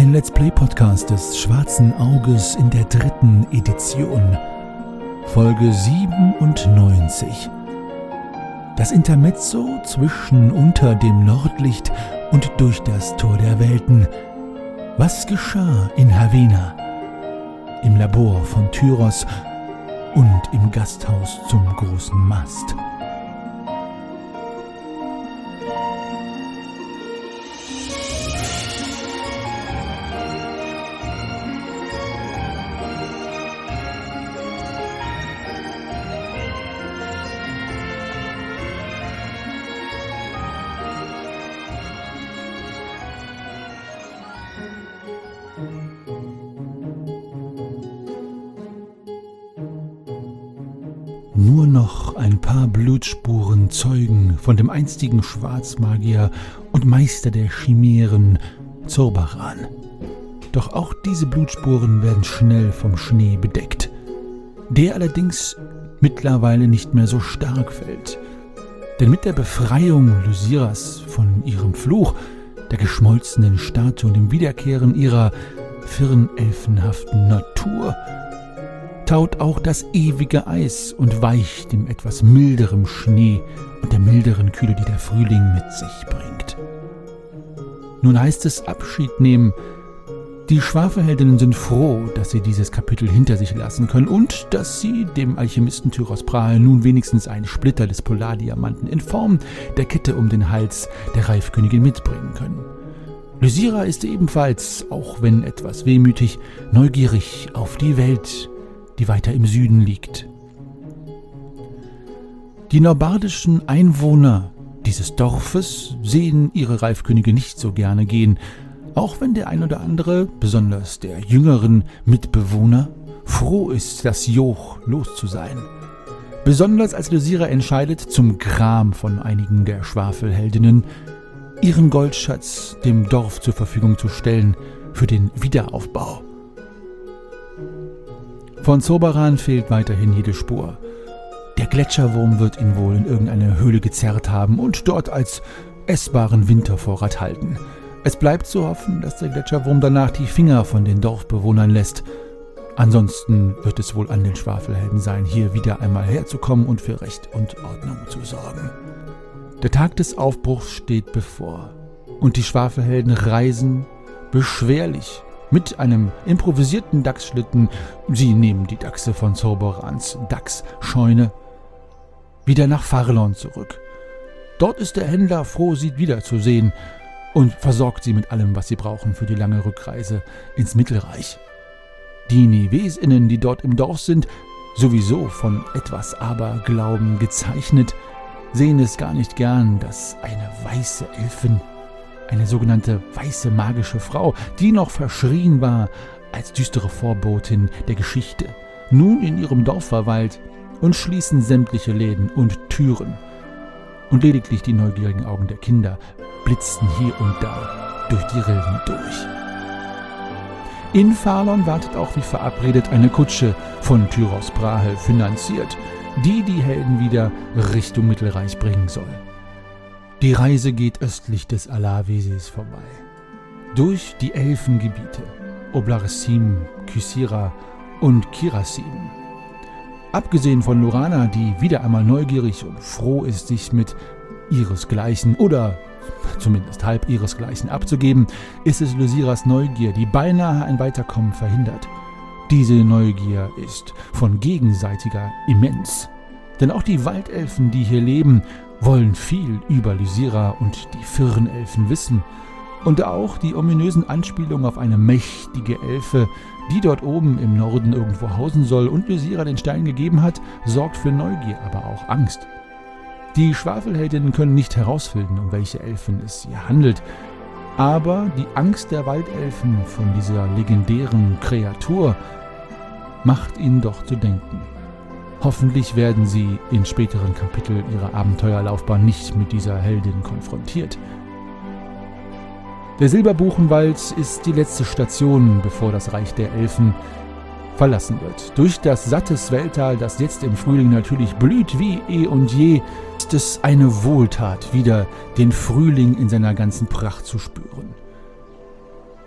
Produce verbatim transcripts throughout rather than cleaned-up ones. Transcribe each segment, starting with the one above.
Ein Let's Play Podcast des Schwarzen Auges in der dritten Edition. Folge siebenundneunzig. Das Intermezzo zwischen Unter dem Nordlicht und Durch das Tor der Welten. Was geschah in Havena, im Labor von Tyros und im Gasthaus zum großen Mast? Nur noch ein paar Blutspuren zeugen von dem einstigen Schwarzmagier und Meister der Chimären, Zorbaran. Doch auch diese Blutspuren werden schnell vom Schnee bedeckt, der allerdings mittlerweile nicht mehr so stark fällt. Denn mit der Befreiung Lysiras von ihrem Fluch, der geschmolzenen Statue und dem Wiederkehren ihrer firnelfenhaften Natur, taut auch das ewige Eis und weicht dem etwas milderen Schnee und der milderen Kühle, die der Frühling mit sich bringt. Nun heißt es Abschied nehmen. Die Schwafelheldinnen sind froh, dass sie dieses Kapitel hinter sich lassen können und dass sie dem Alchemisten Tyros Brahe nun wenigstens einen Splitter des Polardiamanten in Form der Kette um den Hals der Reifkönigin mitbringen können. Lysira ist ebenfalls, auch wenn etwas wehmütig, neugierig auf die Welt, die weiter im Süden liegt. Die norbardischen Einwohner dieses Dorfes sehen ihre Reifkönige nicht so gerne gehen, auch wenn der ein oder andere, besonders der jüngeren Mitbewohner, froh ist, das Joch los zu sein. Besonders als Lysira entscheidet, zum Gram von einigen der Schwafelheldinnen, ihren Goldschatz dem Dorf zur Verfügung zu stellen für den Wiederaufbau. Von Zorbaran fehlt weiterhin jede Spur. Der Gletscherwurm wird ihn wohl in irgendeine Höhle gezerrt haben und dort als essbaren Wintervorrat halten. Es bleibt zu hoffen, dass der Gletscherwurm danach die Finger von den Dorfbewohnern lässt. Ansonsten wird es wohl an den Schwafelhelden sein, hier wieder einmal herzukommen und für Recht und Ordnung zu sorgen. Der Tag des Aufbruchs steht bevor und die Schwafelhelden reisen beschwerlich mit einem improvisierten Dachsschlitten, sie nehmen die Dachse von Zorbarans Dachsscheune, wieder nach Farlon zurück. Dort ist der Händler froh, sie wiederzusehen und versorgt sie mit allem, was sie brauchen für die lange Rückreise ins Mittelreich. Die Nevesinnen, die dort im Dorf sind, sowieso von etwas Aberglauben gezeichnet, sehen es gar nicht gern, dass eine weiße Elfin, eine sogenannte weiße magische Frau, die noch verschrien war als düstere Vorbotin der Geschichte, nun in ihrem Dorf verweilt und schließen sämtliche Läden und Türen. Und lediglich die neugierigen Augen der Kinder blitzten hier und da durch die Rillen durch. In Farlon wartet auch wie verabredet eine Kutsche von Tyros Brahe finanziert, die die Helden wieder Richtung Mittelreich bringen soll. Die Reise geht östlich des Alavesees vorbei, durch die Elfengebiete Oblaresim, Kysira und Kirasim. Abgesehen von Lorana, die wieder einmal neugierig und froh ist, sich mit ihresgleichen oder zumindest halb ihresgleichen abzugeben, ist es Lysiras Neugier, die beinahe ein Weiterkommen verhindert. Diese Neugier ist von gegenseitiger immens, denn auch die Waldelfen, die hier leben, wollen viel über Lysira und die Firnelfen wissen und auch die ominösen Anspielungen auf eine mächtige Elfe, die dort oben im Norden irgendwo hausen soll und Lysira den Stein gegeben hat, sorgt für Neugier, aber auch Angst. Die Schwafelheldinnen können nicht herausfinden, um welche Elfen es hier handelt, aber die Angst der Waldelfen von dieser legendären Kreatur macht ihnen doch zu denken. Hoffentlich werden sie in späteren Kapiteln ihrer Abenteuerlaufbahn nicht mit dieser Heldin konfrontiert. Der Silberbuchenwald ist die letzte Station, bevor das Reich der Elfen verlassen wird. Durch das satte Swelltal, das jetzt im Frühling natürlich blüht wie eh und je, ist es eine Wohltat, wieder den Frühling in seiner ganzen Pracht zu spüren.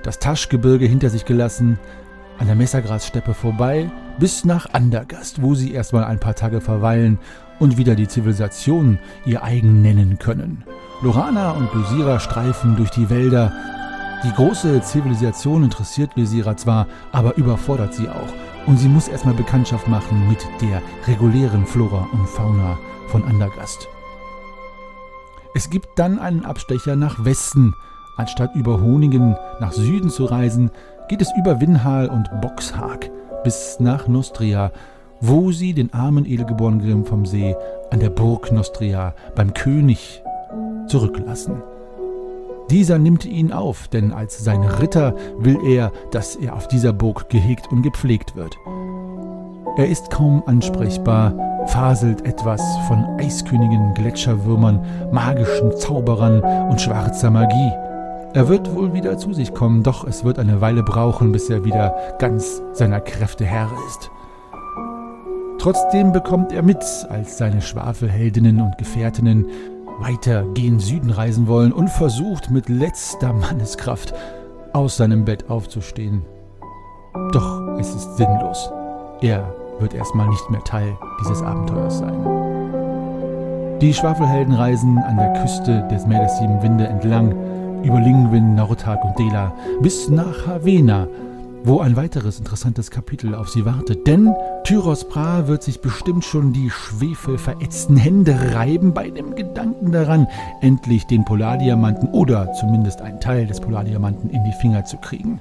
das Taschgebirge hinter sich gelassen, an der Messergrassteppe vorbei, bis nach Andergast, wo sie erstmal ein paar Tage verweilen und wieder die Zivilisation ihr eigen nennen können. Lorana und Lysira streifen durch die Wälder. Die große Zivilisation interessiert Lysira zwar, aber überfordert sie auch. Und sie muss erstmal Bekanntschaft machen mit der regulären Flora und Fauna von Andergast. Es gibt dann einen Abstecher nach Westen. Anstatt über Honingen nach Süden zu reisen, geht es über Winhal und Boxhaag bis nach Nostria, wo sie den armen Edelgeborenen Grimm vom See an der Burg Nostria beim König zurücklassen. Dieser nimmt ihn auf, denn als sein Ritter will er, dass er auf dieser Burg gehegt und gepflegt wird. Er ist kaum ansprechbar, faselt etwas von Eiskönigen, Gletscherwürmern, magischen Zauberern und schwarzer Magie. Er wird wohl wieder zu sich kommen, doch es wird eine Weile brauchen, bis er wieder ganz seiner Kräfte Herr ist. Trotzdem bekommt er mit, als seine Schwafelheldinnen und Gefährtinnen weiter gen Süden reisen wollen und versucht mit letzter Manneskraft aus seinem Bett aufzustehen. Doch es ist sinnlos. Er wird erstmal nicht mehr Teil dieses Abenteuers sein. Die Schwafelhelden reisen an der Küste des Meer der Sieben Winde entlang, über Lingwin, Nordhag und Dela bis nach Havena, wo ein weiteres interessantes Kapitel auf sie wartet. Denn Tyros Pra wird sich bestimmt schon die schwefelverätzten Hände reiben bei dem Gedanken daran, endlich den Polardiamanten oder zumindest einen Teil des Polardiamanten in die Finger zu kriegen.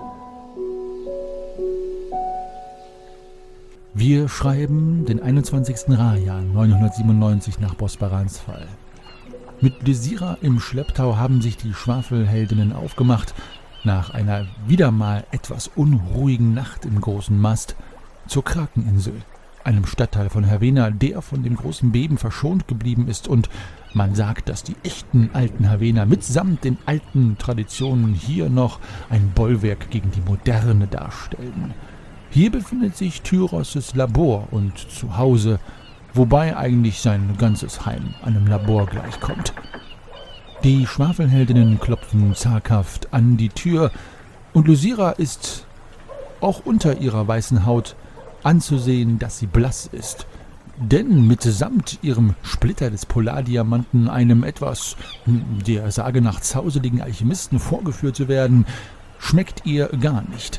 Wir schreiben den einundzwanzigsten Rajan neunhundertsiebenundneunzig nach Bosbarans Fall. Mit Lysira im Schlepptau haben sich die Schwafelheldinnen aufgemacht, nach einer wieder mal etwas unruhigen Nacht im großen Mast, zur Krakeninsel, einem Stadtteil von Havena, der von dem großen Beben verschont geblieben ist, und man sagt, dass die echten alten Havener mitsamt den alten Traditionen hier noch ein Bollwerk gegen die Moderne darstellen. Hier befindet sich Tyros' Labor und Zuhause, wobei eigentlich sein ganzes Heim einem Labor gleichkommt. Die Schwafelheldinnen klopfen zaghaft an die Tür und Lysira ist auch unter ihrer weißen Haut anzusehen, dass sie blass ist. Denn mitsamt ihrem Splitter des Polardiamanten, einem etwas der Sage nach zauseligen Alchemisten vorgeführt zu werden, schmeckt ihr gar nicht.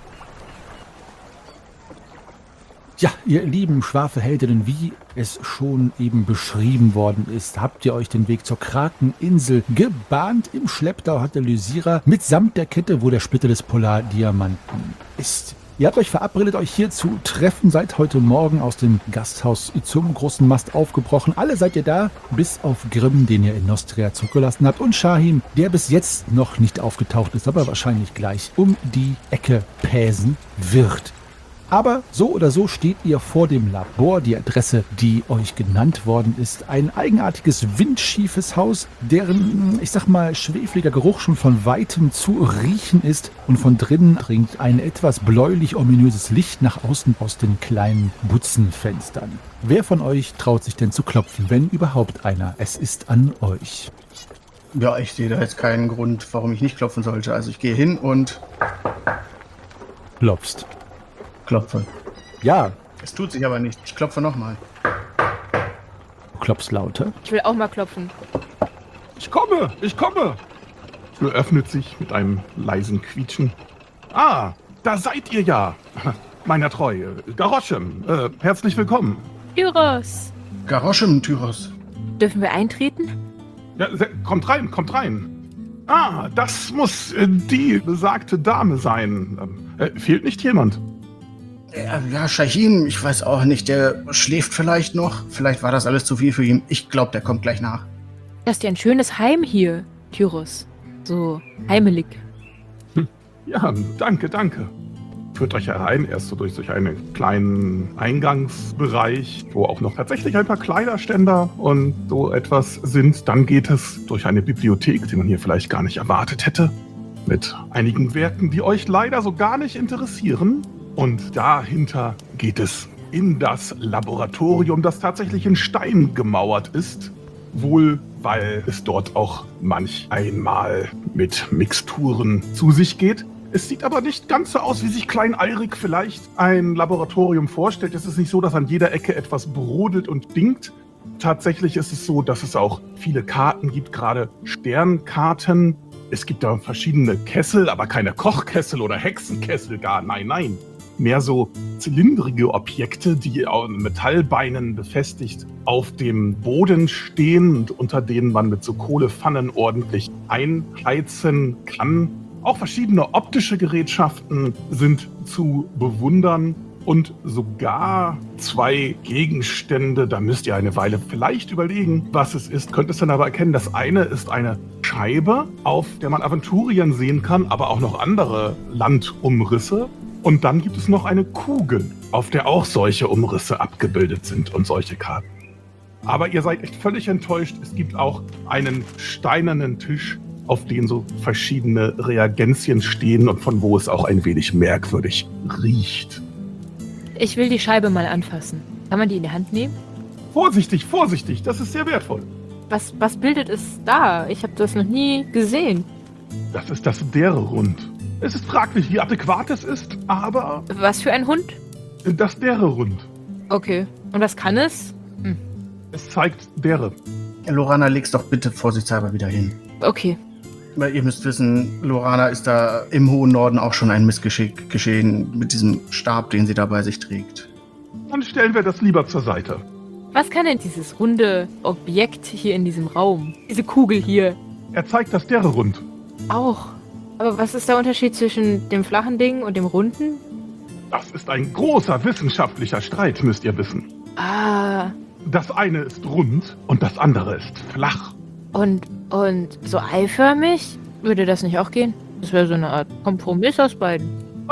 Ja, ihr lieben Schwafelheldinnen, wie es schon eben beschrieben worden ist, habt ihr euch den Weg zur Krakeninsel gebahnt. Im Schlepptau hatte Lysira mitsamt der Kette, wo der Splitter des Polardiamanten ist. Ihr habt euch verabredet, euch hier zu treffen, seid heute Morgen aus dem Gasthaus zum großen Mast aufgebrochen. Alle seid ihr da, bis auf Grimm, den ihr in Nostria zurückgelassen habt, und Shahim, der bis jetzt noch nicht aufgetaucht ist, aber wahrscheinlich gleich um die Ecke päsen wird. Aber so oder so steht ihr vor dem Labor, die Adresse, die euch genannt worden ist. Ein eigenartiges, windschiefes Haus, deren, ich sag mal, schwefliger Geruch schon von weitem zu riechen ist. Und von drinnen dringt ein etwas bläulich-ominöses Licht nach außen aus den kleinen Butzenfenstern. Wer von euch traut sich denn zu klopfen, wenn überhaupt einer? Es ist an euch. Ja, ich sehe da jetzt keinen Grund, warum ich nicht klopfen sollte. Also ich gehe hin und klopfst. Klopfe. Ja. Es tut sich aber nicht. Ich klopfe nochmal. Du klopfst lauter. Ich will auch mal klopfen. Ich komme, ich komme. Die Tür öffnet sich mit einem leisen Quietschen. Ah, da seid ihr ja. Meiner Treue. Garoschem, äh, herzlich willkommen. Tyros. Garoschem, Tyros. Dürfen wir eintreten? Ja, se- kommt rein, kommt rein. Ah, das muss äh, die besagte Dame sein. Ähm, äh, fehlt nicht jemand? Ja, ja, Shahim, ich weiß auch nicht, der schläft vielleicht noch. Vielleicht war das alles zu viel für ihn. Ich glaube, der kommt gleich nach. Das ist ja ein schönes Heim hier, Tyros. So heimelig. Hm. Ja, danke, danke. Führt euch herein, erst so durch, durch einen kleinen Eingangsbereich, wo auch noch tatsächlich ein paar Kleiderständer und so etwas sind. Dann geht es durch eine Bibliothek, die man hier vielleicht gar nicht erwartet hätte, mit einigen Werken, die euch leider so gar nicht interessieren. Und dahinter geht es in das Laboratorium, das tatsächlich in Stein gemauert ist. wohl weil es dort auch manch einmal mit Mixturen zu sich geht. Es sieht aber nicht ganz so aus, wie sich Klein Eirik vielleicht ein Laboratorium vorstellt. Es ist nicht so, dass an jeder Ecke etwas brodelt und dingt. Tatsächlich ist es so, dass es auch viele Karten gibt, gerade Sternkarten. Es gibt da verschiedene Kessel, aber keine Kochkessel oder Hexenkessel gar. Nein, nein. Mehr so zylindrige Objekte, die an Metallbeinen befestigt auf dem Boden stehen und unter denen man mit so Kohlepfannen ordentlich einheizen kann. Auch verschiedene optische Gerätschaften sind zu bewundern und sogar zwei Gegenstände, da müsst ihr eine Weile vielleicht überlegen, was es ist, könnt es dann aber erkennen. Das eine ist eine Scheibe, auf der man Aventurien sehen kann, aber auch noch andere Landumrisse. Und dann gibt es noch eine Kugel, auf der auch solche Umrisse abgebildet sind und solche Karten. Aber ihr seid echt völlig enttäuscht. Es gibt auch einen steinernen Tisch, auf den so verschiedene Reagenzien stehen und von wo es auch ein wenig merkwürdig riecht. Ich will die Scheibe mal anfassen. Kann man die in die Hand nehmen? Vorsichtig, vorsichtig, das ist sehr wertvoll. Was, was bildet es da? Ich habe das noch nie gesehen. Das ist das Dere-Rund. Es ist fraglich, wie adäquat es ist, aber Was für ein Hund? das Dere-Rund. Okay. Und was kann es? Hm. Es zeigt Dere. Lorana, leg's doch bitte vorsichtshalber wieder hin. Okay. Weil ihr müsst wissen, Lorana ist da im hohen Norden auch schon ein Missgeschick geschehen mit diesem Stab, den sie da bei sich trägt. Dann stellen wir das lieber zur Seite. Was kann denn dieses runde Objekt hier in diesem Raum? Diese Kugel hier Er zeigt das Dere-Rund. auch. Aber was ist der Unterschied zwischen dem flachen Ding und dem runden? Das ist ein großer wissenschaftlicher Streit, müsst ihr wissen. Ah, Das eine ist rund und das andere ist flach. und, und so eiförmig? Würde das nicht auch gehen? Das wäre so eine Art Kompromiss aus beiden.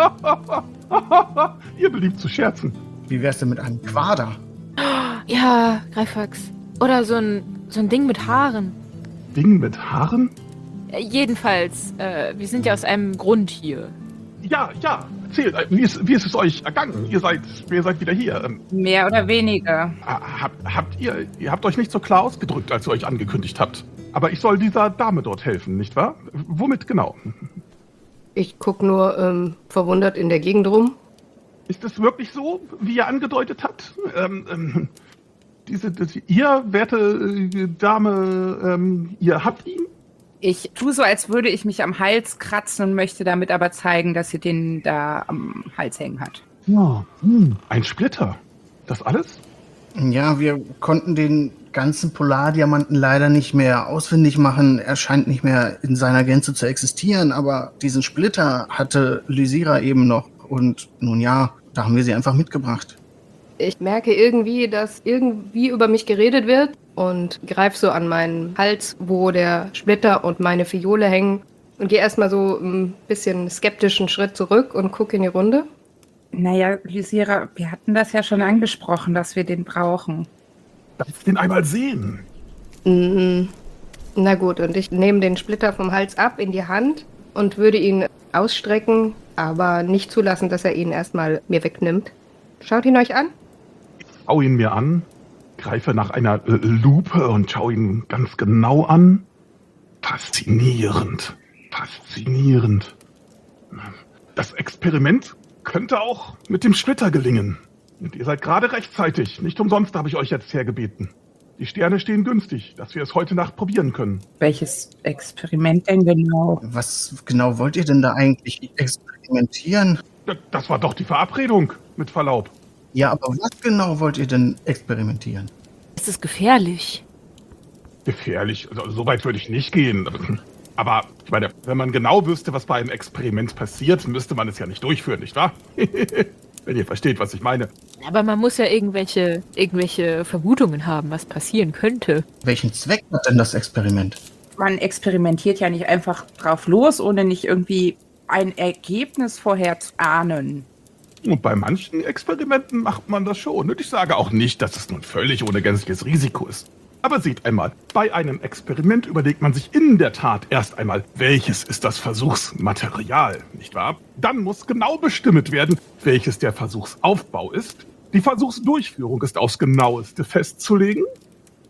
Ihr beliebt zu scherzen. Wie wär's denn mit einem Quader? Ja, Greifax. Oder so ein, so ein Ding mit Haaren. Ding mit Haaren? Äh, jedenfalls, äh, wir sind ja aus einem Grund hier. Ja, ja. Erzählt, äh, wie ist, wie ist es euch ergangen? Ihr seid, ihr seid wieder hier. Ähm, Mehr oder weniger. habt, habt ihr, ihr habt euch nicht so klar ausgedrückt, als ihr euch angekündigt habt. Aber ich soll dieser Dame dort helfen, nicht wahr? Womit genau? Ich guck nur ähm, verwundert in der Gegend rum. Ist es wirklich so, wie ihr angedeutet habt? Ähm, ähm, diese, das, ihr, werte äh, Dame, ähm, ihr habt ihn? Ich tue so, als würde ich mich am Hals kratzen und möchte damit aber zeigen, dass sie den da am Hals hängen hat. Ja. Hm. Ein Splitter. Das alles? Ja, wir konnten den ganzen Polardiamanten leider nicht mehr ausfindig machen. Er scheint nicht mehr in seiner Gänze zu existieren, aber diesen Splitter hatte Lysira eben noch. Und nun ja, da haben wir sie einfach mitgebracht. Ich merke irgendwie, dass irgendwie über mich geredet wird und greife so an meinen Hals, wo der Splitter und meine Fiole hängen und gehe erstmal so ein bisschen skeptischen Schritt zurück und gucke in die Runde. Naja, Lysira, wir hatten das ja schon angesprochen, dass wir den brauchen. Darf ich den einmal sehen? Mhm. Na gut, und ich nehme den Splitter vom Hals ab in die Hand und würde ihn ausstrecken, aber nicht zulassen, dass er ihn erstmal mir wegnimmt. Schaut ihn euch an. Schau ihn mir an, greife nach einer äh, Lupe und schau ihn ganz genau an. Faszinierend, faszinierend. Das Experiment könnte auch mit dem Splitter gelingen. Und ihr seid gerade rechtzeitig. Nicht umsonst habe ich euch jetzt hergebeten. Die Sterne stehen günstig, dass wir es heute Nacht probieren können. Welches Experiment denn genau? Was genau wollt ihr denn da eigentlich experimentieren? D- Das war doch die Verabredung, mit Verlaub. Ja, aber was genau wollt ihr denn experimentieren? Ist es gefährlich? Gefährlich, also, so weit würde ich nicht gehen. Aber ich meine, wenn man genau wüsste, was bei einem Experiment passiert, müsste man es ja nicht durchführen, nicht wahr? Wenn ihr versteht, was ich meine. Aber man muss ja irgendwelche, irgendwelche Vermutungen haben, was passieren könnte. Welchen Zweck hat denn das Experiment? Man experimentiert ja nicht einfach drauf los, ohne nicht irgendwie ein Ergebnis vorher zu ahnen. Und bei manchen Experimenten macht man das schon. Und ich sage auch nicht, dass es nun völlig ohne gänzliches Risiko ist. Aber seht einmal, bei einem Experiment überlegt man sich in der Tat erst einmal, welches ist das Versuchsmaterial, nicht wahr? Dann muss genau bestimmt werden, welches der Versuchsaufbau ist. Die Versuchsdurchführung ist aufs Genaueste festzulegen.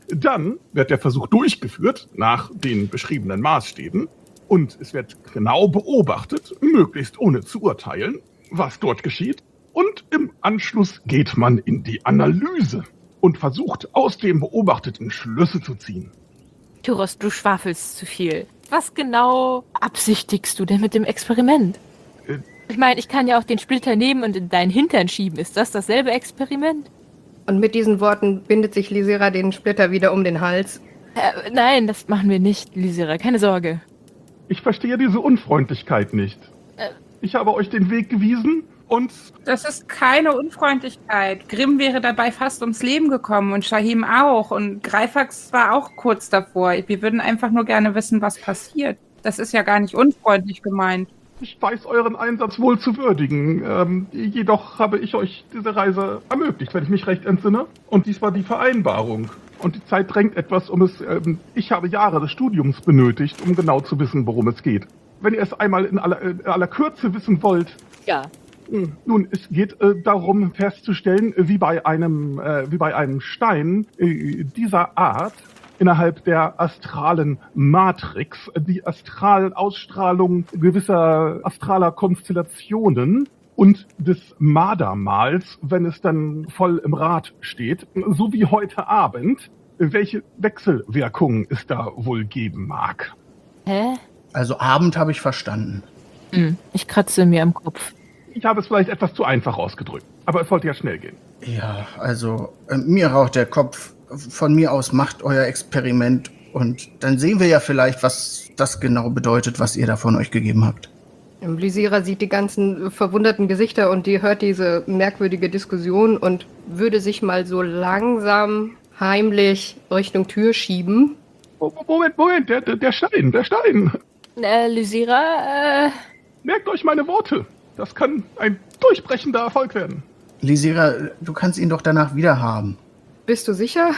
Dann wird der Versuch durchgeführt nach den beschriebenen Maßstäben und es wird genau beobachtet, möglichst ohne zu urteilen, was dort geschieht. Und im Anschluss geht man in die Analyse und versucht, aus dem Beobachteten Schlüsse zu ziehen. Tyros, du schwafelst zu viel. Was genau absichtigst du denn mit dem Experiment? Äh, Ich meine, ich kann ja auch den Splitter nehmen und in deinen Hintern schieben. Ist das dasselbe Experiment? Und mit diesen Worten bindet sich Lysira den Splitter wieder um den Hals. Äh, nein, das machen wir nicht, Lysira. Keine Sorge. Ich verstehe diese Unfreundlichkeit nicht. Äh. Ich habe euch den Weg gewiesen und... Das ist keine Unfreundlichkeit. Grimm wäre dabei fast ums Leben gekommen und Shahim auch. Und Greifax war auch kurz davor. Wir würden einfach nur gerne wissen, was passiert. Das ist ja gar nicht unfreundlich gemeint. Ich weiß euren Einsatz wohl zu würdigen. Ähm, jedoch habe ich euch diese Reise ermöglicht, wenn ich mich recht entsinne. Und dies war die Vereinbarung. Und die Zeit drängt etwas, um es... Ähm, ich habe Jahre des Studiums benötigt, um genau zu wissen, worum es geht. Wenn ihr es einmal in aller, in aller Kürze wissen wollt... Ja. Mh, nun, es geht äh, darum festzustellen, wie bei einem, äh, wie bei einem Stein äh, dieser Art... innerhalb der astralen Matrix, die Astralausstrahlung gewisser astraler Konstellationen und des Mardermals, wenn es dann voll im Rad steht, so wie heute Abend, welche Wechselwirkungen es da wohl geben mag. Hä? Also Abend habe ich verstanden. Hm, ich kratze mir am Kopf. Ich habe es vielleicht etwas zu einfach ausgedrückt, aber es sollte ja schnell gehen. Ja, also äh, mir raucht der Kopf. Von mir aus macht euer Experiment und dann sehen wir ja vielleicht, was das genau bedeutet, was ihr da von euch gegeben habt. Lysira sieht die ganzen verwunderten Gesichter und die hört diese merkwürdige Diskussion und würde sich mal so langsam heimlich Richtung Tür schieben. Moment, Moment, der, der, der Stein, der Stein. Äh, Lysira, äh... Merkt euch meine Worte. Das kann ein durchbrechender Erfolg werden. Lysira, du kannst ihn doch danach wieder haben. Bist du sicher?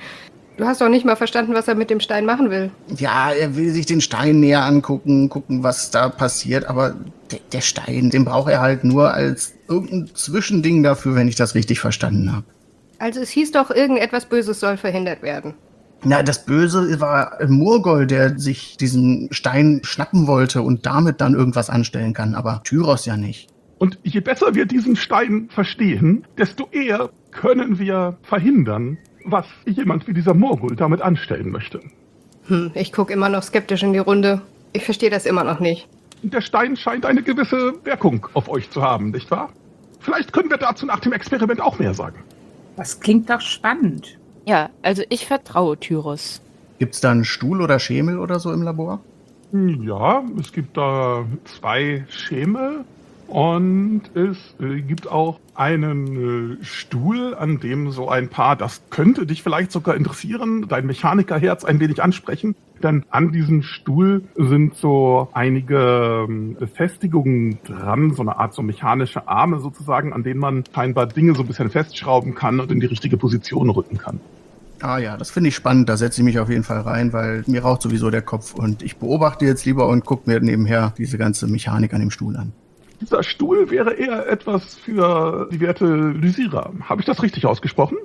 Du hast doch nicht mal verstanden, was er mit dem Stein machen will. Ja, er will sich den Stein näher angucken, gucken, was da passiert, aber der, der Stein, den braucht er halt nur als irgendein Zwischending dafür, wenn ich das richtig verstanden habe. Also es hieß doch, irgendetwas Böses soll verhindert werden. Na, das Böse war Murgol, der sich diesen Stein schnappen wollte und damit dann irgendwas anstellen kann, aber Tyros ja nicht. Und je besser wir diesen Stein verstehen, desto eher können wir verhindern, was jemand wie dieser Morgul damit anstellen möchte. Hm, ich gucke immer noch skeptisch in die Runde. Ich verstehe das immer noch nicht. Der Stein scheint eine gewisse Wirkung auf euch zu haben, nicht wahr? Vielleicht können wir dazu nach dem Experiment auch mehr sagen. Das klingt doch spannend. Ja, also ich vertraue Tyros. Gibt's da einen Stuhl oder Schemel oder so im Labor? Ja, es gibt da zwei Schemel. Und es äh, gibt auch einen äh, Stuhl, an dem so ein paar, das könnte dich vielleicht sogar interessieren, dein Mechanikerherz ein wenig ansprechen. Denn an diesem Stuhl sind so einige ähm, Befestigungen dran, so eine Art so mechanische Arme sozusagen, an denen man scheinbar Dinge so ein bisschen festschrauben kann und in die richtige Position rücken kann. Ah ja, das finde ich spannend, da setze ich mich auf jeden Fall rein, weil mir raucht sowieso der Kopf und ich beobachte jetzt lieber und gucke mir nebenher diese ganze Mechanik an dem Stuhl an. Dieser Stuhl wäre eher etwas für die werte Lysira. Habe ich das richtig ausgesprochen?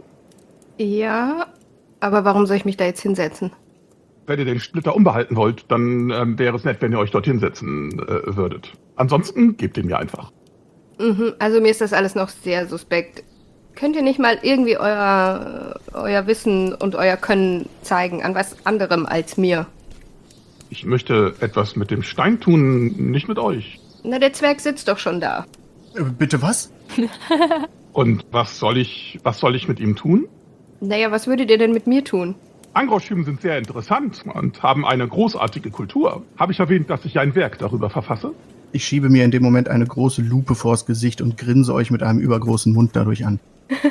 Ja, aber warum soll ich mich da jetzt hinsetzen? Wenn ihr den Splitter umbehalten wollt, dann ähm, wäre es nett, wenn ihr euch dort hinsetzen äh, würdet. Ansonsten gebt ihn mir einfach. Mhm, also mir ist das alles noch sehr suspekt. Könnt ihr nicht mal irgendwie euer, euer Wissen und euer Können zeigen an was anderem als mir? Ich möchte etwas mit dem Stein tun, nicht mit euch. Na, der Zwerg sitzt doch schon da. Äh, bitte was? Und was soll ich, was soll ich mit ihm tun? Naja, was würdet ihr denn mit mir tun? Angroschüben sind sehr interessant und haben eine großartige Kultur. Habe ich erwähnt, dass ich ein Werk darüber verfasse? Ich schiebe mir in dem Moment eine große Lupe vors Gesicht und grinse euch mit einem übergroßen Mund dadurch an.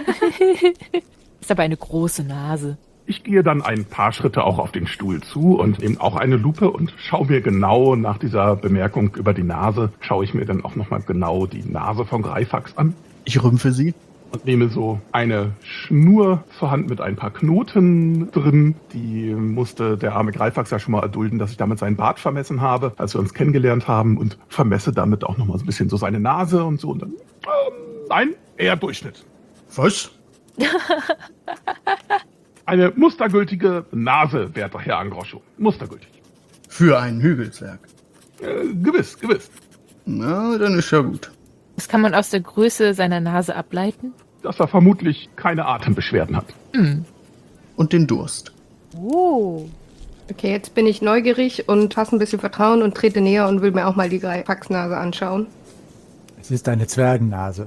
Ist aber eine große Nase. Ich gehe dann ein paar Schritte auch auf den Stuhl zu und nehme auch eine Lupe und schaue mir genau nach dieser Bemerkung über die Nase, schaue ich mir dann auch nochmal genau die Nase von Greifax an. Ich rümpfe sie. Und nehme so eine Schnur zur Hand mit ein paar Knoten drin. Die musste der arme Greifax ja schon mal erdulden, dass ich damit seinen Bart vermessen habe, als wir uns kennengelernt haben. Und vermesse damit auch nochmal so ein bisschen so seine Nase und so. Und dann, ähm, nein, eher Durchschnitt. Was? Eine mustergültige Nase, werter Herr Angroscho. Mustergültig. Für einen Hügelzwerg. Äh, gewiss, gewiss. Na, dann ist ja gut. Das kann man aus der Größe seiner Nase ableiten. Dass er vermutlich keine Atembeschwerden hat. Hm. Und den Durst. Oh. Okay, jetzt bin ich neugierig und fasse ein bisschen Vertrauen und trete näher und will mir auch mal die Greifaxnase anschauen. Es ist eine Zwergennase.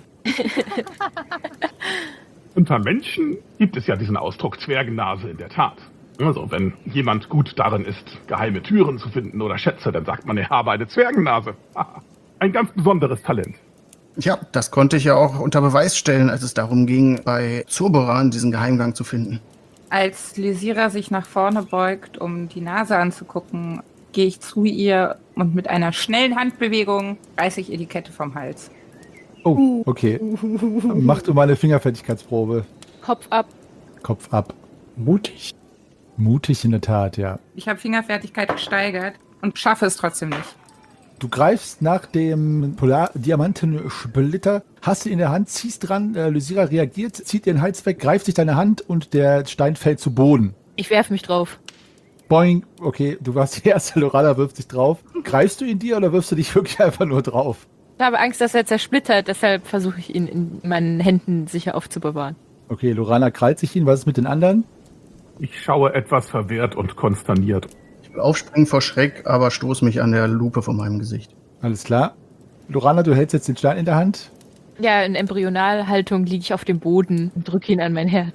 Unter Menschen gibt es ja diesen Ausdruck Zwergennase in der Tat. Also, wenn jemand gut darin ist, geheime Türen zu finden oder Schätze, dann sagt man, er habe eine Zwergennase. Ein ganz besonderes Talent. Ja, das konnte ich ja auch unter Beweis stellen, als es darum ging, bei Zurboran diesen Geheimgang zu finden. Als Lysira sich nach vorne beugt, um die Nase anzugucken, gehe ich zu ihr und mit einer schnellen Handbewegung reiße ich ihr die Kette vom Hals. Oh, okay. Mach du mal eine Fingerfertigkeitsprobe. Kopf ab. Kopf ab. Mutig. Mutig in der Tat, ja. Ich habe Fingerfertigkeit gesteigert und schaffe es trotzdem nicht. Du greifst nach dem Polar-Diamantensplitter, hast ihn in der Hand, ziehst dran, äh, Lysira reagiert, zieht ihren Hals weg, greift sich deine Hand und der Stein fällt zu Boden. Ich werfe mich drauf. Boing, okay, du warst die erste, Lorana wirft sich drauf. Greifst du ihn dir oder wirfst du dich wirklich einfach nur drauf? Ich habe Angst, dass er zersplittert, deshalb versuche ich ihn in meinen Händen sicher aufzubewahren. Okay, Lorana krallt sich ihn, was ist mit den anderen? Ich schaue etwas verwirrt und konsterniert. Ich will aufspringen vor Schreck, aber stoße mich an der Lupe von meinem Gesicht. Alles klar. Lorana, du hältst jetzt den Stein in der Hand. Ja, in Embryonalhaltung liege ich auf dem Boden und drücke ihn an mein Herz.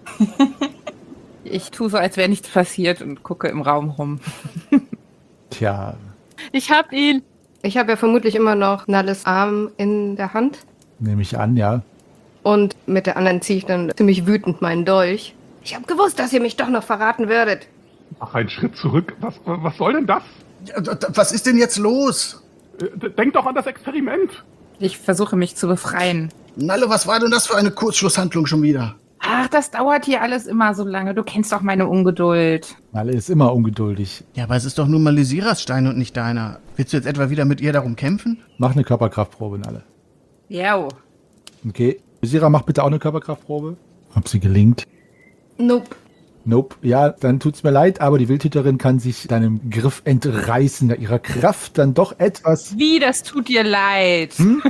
Ich tue so, als wäre nichts passiert und gucke im Raum rum. Tja, Ich hab ihn! Ich habe ja vermutlich immer noch Nalles Arm in der Hand nehme ich an, ja. und mit der anderen ziehe ich dann ziemlich wütend meinen Dolch. Ich habe gewusst, dass ihr mich doch noch verraten würdet. Mach einen Schritt zurück. Was, was soll denn das? Ja, d- d- Was ist denn jetzt los? Äh, Denk doch an das Experiment. Ich versuche mich zu befreien. Nalle, was war denn das für eine Kurzschlusshandlung schon wieder? Ach, das dauert hier alles immer so lange. Du kennst doch meine Ungeduld. Nalle ist immer ungeduldig. Ja, aber es ist doch nur mal Lysiras Stein und nicht deiner. Willst du jetzt etwa wieder mit ihr darum kämpfen? Mach eine Körperkraftprobe, Nalle. Ja. Okay. Lysira, mach bitte auch eine Körperkraftprobe. Ob sie gelingt. Nope. Nope. Ja, dann tut's mir leid, aber die Wildhüterin kann sich deinem Griff entreißen, da ihrer Kraft dann doch etwas. Wie, das tut dir leid. Hm?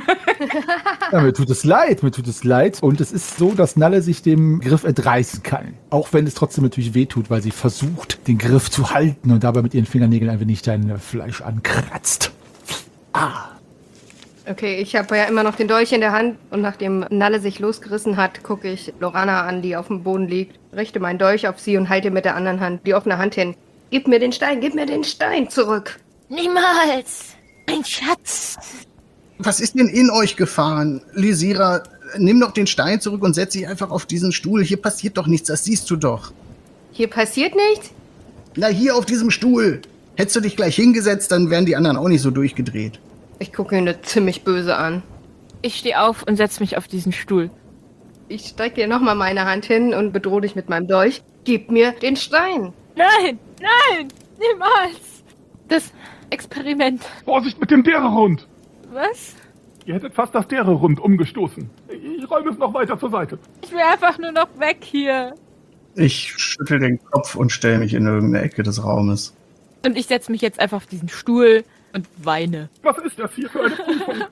Ja, mir tut es leid, mir tut es leid. Und es ist so, dass Nalle sich dem Griff entreißen kann. Auch wenn es trotzdem natürlich wehtut, weil sie versucht, den Griff zu halten und dabei mit ihren Fingernägeln ein wenig dein Fleisch ankratzt. Ah. Okay, ich habe ja immer noch den Dolch in der Hand und nachdem Nalle sich losgerissen hat, gucke ich Lorana an, die auf dem Boden liegt, richte meinen Dolch auf sie und halte mit der anderen Hand die offene Hand hin. Gib mir den Stein, gib mir den Stein zurück. Niemals! Mein Schatz! Was ist denn in euch gefahren? Lysira, nimm doch den Stein zurück und setz dich einfach auf diesen Stuhl. Hier passiert doch nichts, das siehst du doch. Hier passiert nichts? Na, hier auf diesem Stuhl. Hättest du dich gleich hingesetzt, dann wären die anderen auch nicht so durchgedreht. Ich gucke ihn ziemlich böse an. Ich stehe auf und setze mich auf diesen Stuhl. Ich strecke dir nochmal meine Hand hin und bedrohe dich mit meinem Dolch. Gib mir den Stein. Nein! Nein! Niemals! Das Experiment. Vorsicht mit dem Derehund. Was? Ihr hättet fast das Derehund umgestoßen. Ich räume es noch weiter zur Seite. Ich will einfach nur noch weg hier. Ich schüttel den Kopf und stelle mich in irgendeine Ecke des Raumes. Und ich setze mich jetzt einfach auf diesen Stuhl und weine. Was ist das hier für eine Prüfung?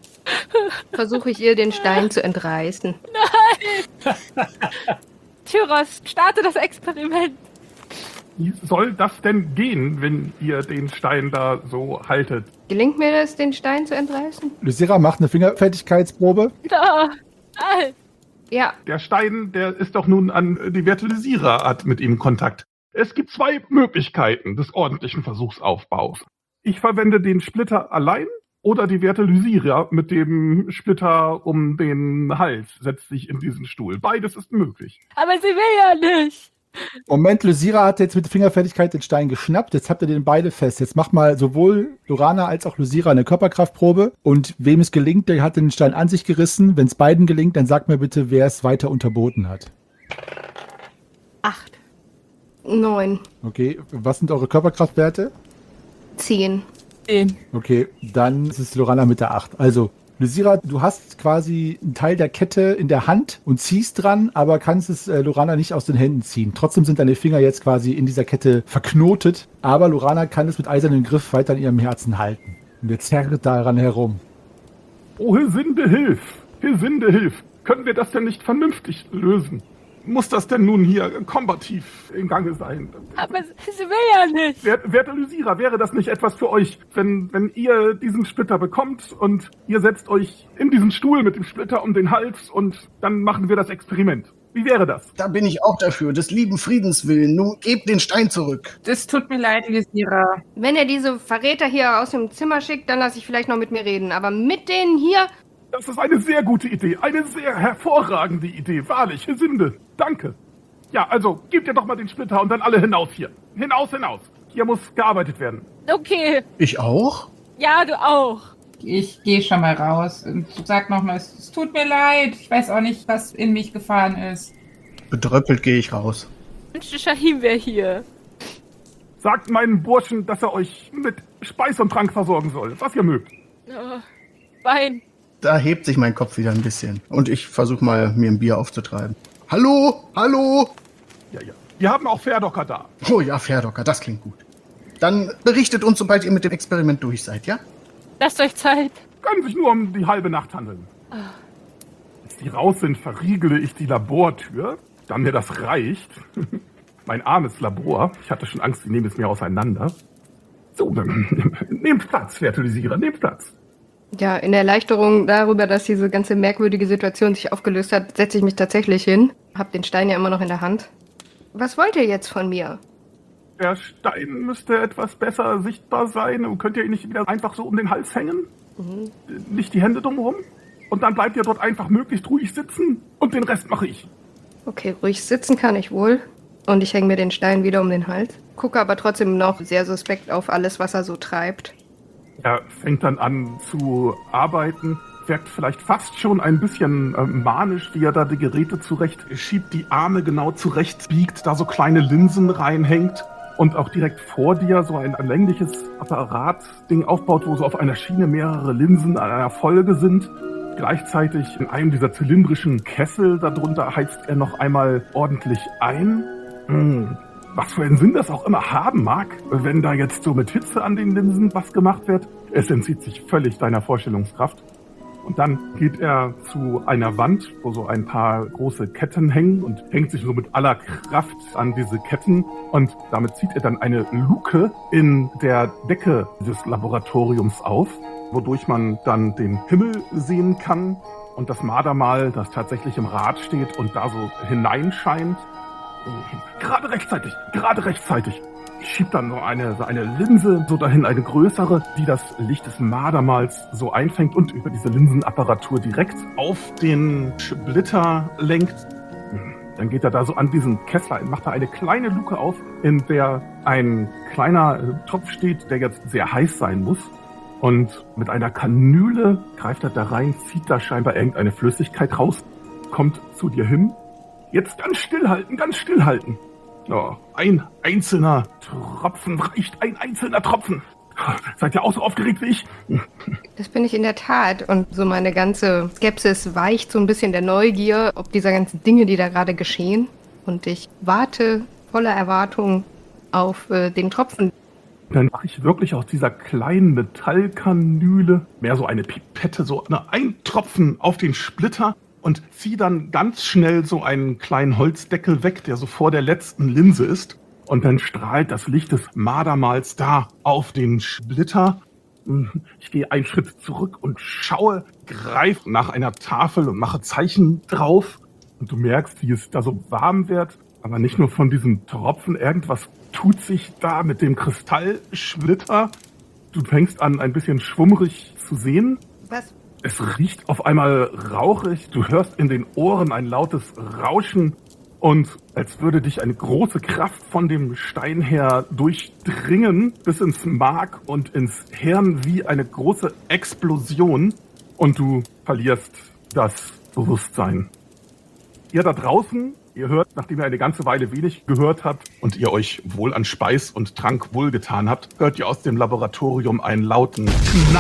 Versuche ich ihr den Stein zu entreißen. Tyros, starte das Experiment. Wie soll das denn gehen, wenn ihr den Stein da so haltet? Gelingt mir das, den Stein zu entreißen? Lysira macht eine Fingerfertigkeitsprobe. Da! Nein! Ja, Der Stein, der ist doch nun an die werte Lysira, hat mit ihm Kontakt. Es gibt zwei Möglichkeiten des ordentlichen Versuchsaufbaus. Ich verwende den Splitter allein oder die werte Lysira mit dem Splitter um den Hals setzt sich in diesen Stuhl. Beides ist möglich. Aber sie will ja nicht! Moment, Lysira hat jetzt mit Fingerfertigkeit den Stein geschnappt. Jetzt habt ihr den beide fest. Jetzt macht mal sowohl Lorana als auch Lysira eine Körperkraftprobe. Und wem es gelingt, der hat den Stein an sich gerissen. Wenn es beiden gelingt, dann sagt mir bitte, wer es weiter unterboten hat. Acht. neun, Okay, was sind eure Körperkraftwerte? zehn. Zehn. Okay, dann ist es Lorana mit der acht. Also, Lysira, du hast quasi einen Teil der Kette in der Hand und ziehst dran, aber kannst es äh, Lorana nicht aus den Händen ziehen. Trotzdem sind deine Finger jetzt quasi in dieser Kette verknotet, aber Lorana kann es mit eisernem Griff weiter in ihrem Herzen halten. Und jetzt zerrt daran herum. Oh, Hesinde, hilf! Hesinde, hilf! Können wir das denn nicht vernünftig lösen? Muss das denn nun hier kombativ im Gange sein? Aber sie will ja nicht. Wer- Werte Lysira, wäre das nicht etwas für euch, wenn, wenn ihr diesen Splitter bekommt und ihr setzt euch in diesen Stuhl mit dem Splitter um den Hals und dann machen wir das Experiment? Wie wäre das? Da bin ich auch dafür, des lieben Friedens willen. Nun gebt den Stein zurück. Das tut mir leid, Lysira. Wenn er diese Verräter hier aus dem Zimmer schickt, dann lasse ich vielleicht noch mit mir reden. Aber mit denen hier... Das ist eine sehr gute Idee, eine sehr hervorragende Idee, wahrlich, Hesinde, danke. Ja, also, gebt ihr doch mal den Splitter und dann alle hinaus hier. Hinaus, hinaus. Hier muss gearbeitet werden. Okay. Ich auch? Ja, du auch. Ich gehe schon mal raus und sag nochmal, es, es tut mir leid. Ich weiß auch nicht, was in mich gefahren ist. Bedröppelt gehe ich raus. Ich wünschte, Shahim wäre hier. Sagt meinem Burschen, dass er euch mit Speis und Trank versorgen soll, was ihr mögt. Oh, Wein. Da hebt sich mein Kopf wieder ein bisschen. Und ich versuche mal, mir ein Bier aufzutreiben. Hallo? Hallo? Ja, ja. Wir haben auch Pferdocker da. Oh ja, Pferdocker, das klingt gut. Dann berichtet uns, sobald ihr mit dem Experiment durch seid, ja? Lasst euch Zeit. Kann sich nur um die halbe Nacht handeln. Als die raus sind, verriegele ich die Labortür, da mir das reicht. Mein armes Labor. Ich hatte schon Angst, die nehmen es mir auseinander. So, dann nehmt Platz, werte Lysira, nehmt Platz. Ja, in der Erleichterung darüber, dass diese ganze merkwürdige Situation sich aufgelöst hat, setze ich mich tatsächlich hin. Hab den Stein ja immer noch in der Hand. Was wollt ihr jetzt von mir? Der Stein müsste etwas besser sichtbar sein. Und könnt ihr ihn nicht wieder einfach so um den Hals hängen? Mhm. Nicht die Hände drumherum? Und dann bleibt ihr dort einfach möglichst ruhig sitzen. Und den Rest mache ich. Okay, ruhig sitzen kann ich wohl. Und ich hänge mir den Stein wieder um den Hals. Gucke aber trotzdem noch sehr suspekt auf alles, was er so treibt. Er fängt dann an zu arbeiten, wirkt vielleicht fast schon ein bisschen äh, manisch, wie er da die Geräte zurecht schiebt, die Arme genau zurecht biegt, da so kleine Linsen reinhängt und auch direkt vor dir so ein, ein längliches Apparatding aufbaut, wo so auf einer Schiene mehrere Linsen an einer Folge sind. Gleichzeitig in einem dieser zylindrischen Kessel darunter heizt er noch einmal ordentlich ein. Mmh. Was für einen Sinn das auch immer haben mag, wenn da jetzt so mit Hitze an den Linsen was gemacht wird. Es entzieht sich völlig deiner Vorstellungskraft. Und dann geht er zu einer Wand, wo so ein paar große Ketten hängen und hängt sich so mit aller Kraft an diese Ketten. Und damit zieht er dann eine Luke in der Decke des Laboratoriums auf, wodurch man dann den Himmel sehen kann und das Mardermal, das tatsächlich im Rad steht und da so hineinscheint. Gerade rechtzeitig, gerade rechtzeitig. Ich schieb dann noch eine, so eine Linse so dahin, eine größere, die das Licht des Mardermals so einfängt und über diese Linsenapparatur direkt auf den Splitter lenkt. Dann geht er da so an diesen Kessel, macht da eine kleine Luke auf, in der ein kleiner Topf steht, der jetzt sehr heiß sein muss. Und mit einer Kanüle greift er da rein, zieht da scheinbar irgendeine Flüssigkeit raus, kommt zu dir hin. Jetzt ganz stillhalten, ganz stillhalten. Oh, ein einzelner Tropfen reicht, ein einzelner Tropfen. Seid ihr auch so aufgeregt wie ich? Das bin ich in der Tat. Und so meine ganze Skepsis weicht so ein bisschen der Neugier, ob dieser ganzen Dinge, die da gerade geschehen. Und ich warte voller Erwartung auf äh, den Tropfen. Dann mache ich wirklich aus dieser kleinen Metallkanüle mehr so eine Pipette, so eine, ein Tropfen auf den Splitter. Und zieh dann ganz schnell so einen kleinen Holzdeckel weg, der so vor der letzten Linse ist. Und dann strahlt das Licht des Mardermals da auf den Splitter. Ich gehe einen Schritt zurück und schaue, greife nach einer Tafel und mache Zeichen drauf. Und du merkst, wie es da so warm wird. Aber nicht nur von diesem Tropfen, irgendwas tut sich da mit dem Kristallsplitter. Du fängst an, ein bisschen schwummrig zu sehen. Was? Es riecht auf einmal rauchig, du hörst in den Ohren ein lautes Rauschen und als würde dich eine große Kraft von dem Stein her durchdringen bis ins Mark und ins Hirn wie eine große Explosion und du verlierst das Bewusstsein. Ihr da draußen, ihr hört, nachdem ihr eine ganze Weile wenig gehört habt und ihr euch wohl an Speis und Trank wohlgetan habt, hört ihr aus dem Laboratorium einen lauten Knall.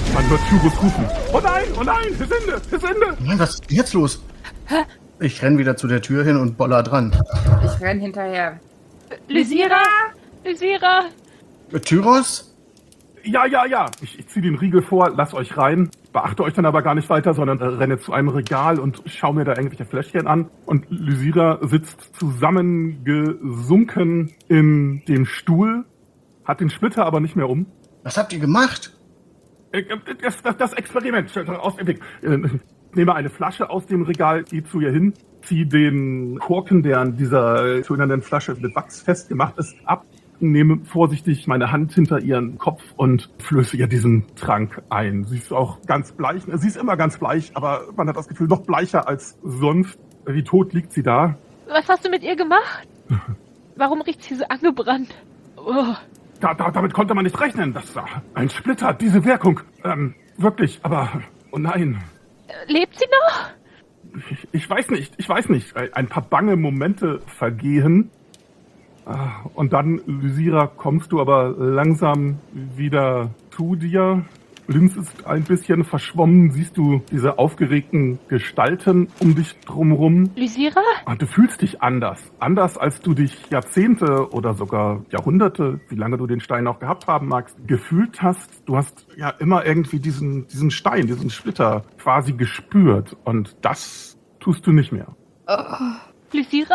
Man wird Tyros rufen. Oh nein, oh nein, Hesinde, Hesinde! Nein, was ist denn jetzt los? Ich renn wieder zu der Tür hin und boller dran. Ich renn hinterher. Lysira! Lysira! Äh, Tyros? Ja, ja, ja. Ich, ich ziehe den Riegel vor, lass euch rein. Beachte euch dann aber gar nicht weiter, sondern äh, renne zu einem Regal und schau mir da irgendwelche Fläschchen an. Und Lysira sitzt zusammengesunken in dem Stuhl, hat den Splitter aber nicht mehr um. Was habt ihr gemacht? Äh, Das, das, das Experiment aus dem Weg. Äh, Nehme eine Flasche aus dem Regal, gehe zu ihr hin, ziehe den Korken, der an dieser tönernen Flasche mit Wachs festgemacht ist, ab, nehme vorsichtig meine Hand hinter ihren Kopf und flöße ihr diesen Trank ein. Sie ist auch ganz bleich. Sie ist immer ganz bleich, aber man hat das Gefühl, noch bleicher als sonst. Wie tot liegt sie da. Was hast du mit ihr gemacht? Warum riecht sie so angebrannt? Oh. Da, da, damit konnte man nicht rechnen. Das war ein Splitter hat diese Wirkung. Ähm, wirklich, aber oh nein. Lebt sie noch? Ich, ich weiß nicht, ich weiß nicht. Ein paar bange Momente vergehen. Und dann, Lysira, kommst du aber langsam wieder zu dir. Blinzelst ein bisschen verschwommen, siehst du diese aufgeregten Gestalten um dich drumherum. Lysira? Und du fühlst dich anders. Anders, als du dich Jahrzehnte oder sogar Jahrhunderte, wie lange du den Stein auch gehabt haben magst, gefühlt hast. Du hast ja immer irgendwie diesen, diesen Stein, diesen Splitter quasi gespürt. Und das tust du nicht mehr. Oh, Lysira?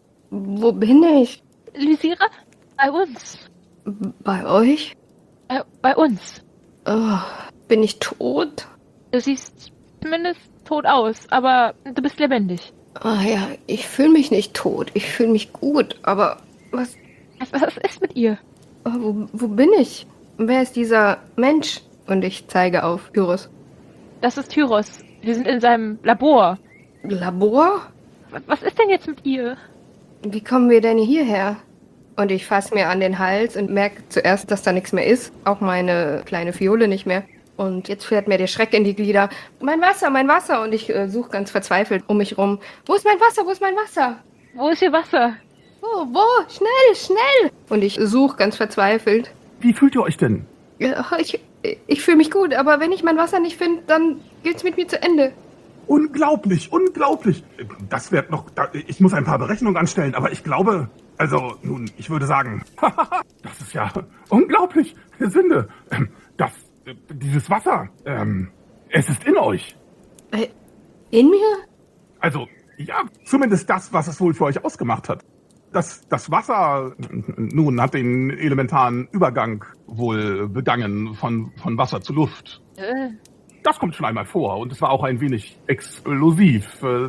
wo bin ich? Lysira? Bei uns. Bei euch? Äh, bei uns. Oh, bin ich tot? Du siehst zumindest tot aus, aber du bist lebendig. Ah ja, ich fühle mich nicht tot. Ich fühle mich gut, aber was, Was ist mit ihr? oh, wo, wo bin ich? Wer ist dieser Mensch? Und ich zeige auf Tyros. Das ist Tyros. Wir sind in seinem Labor. Labor? Was ist denn jetzt mit ihr? Wie kommen wir denn hierher? Und ich fasse mir an den Hals und merke zuerst, dass da nichts mehr ist. Auch meine kleine Fiole nicht mehr. Und jetzt fährt mir der Schreck in die Glieder. Mein Wasser, mein Wasser. Und ich äh, suche ganz verzweifelt um mich rum. Wo ist mein Wasser? Wo ist mein Wasser? Wo ist ihr Wasser? Wo, wo? Schnell, schnell. Und ich suche ganz verzweifelt. Wie fühlt ihr euch denn? Ja, ich ich fühle mich gut, aber wenn ich mein Wasser nicht finde, dann geht's mit mir zu Ende. Unglaublich, unglaublich. Das wird noch, ich muss ein paar Berechnungen anstellen, aber ich glaube, also nun, ich würde sagen, das ist ja unglaublich. Sünde, das, dieses Wasser, ähm, es ist in euch. Äh, in mir? Also, ja, zumindest das, was es wohl für euch ausgemacht hat. Das, das Wasser, nun, hat den elementaren Übergang wohl begangen von, von Wasser zu Luft. Äh. Das kommt schon einmal vor und es war auch ein wenig explosiv.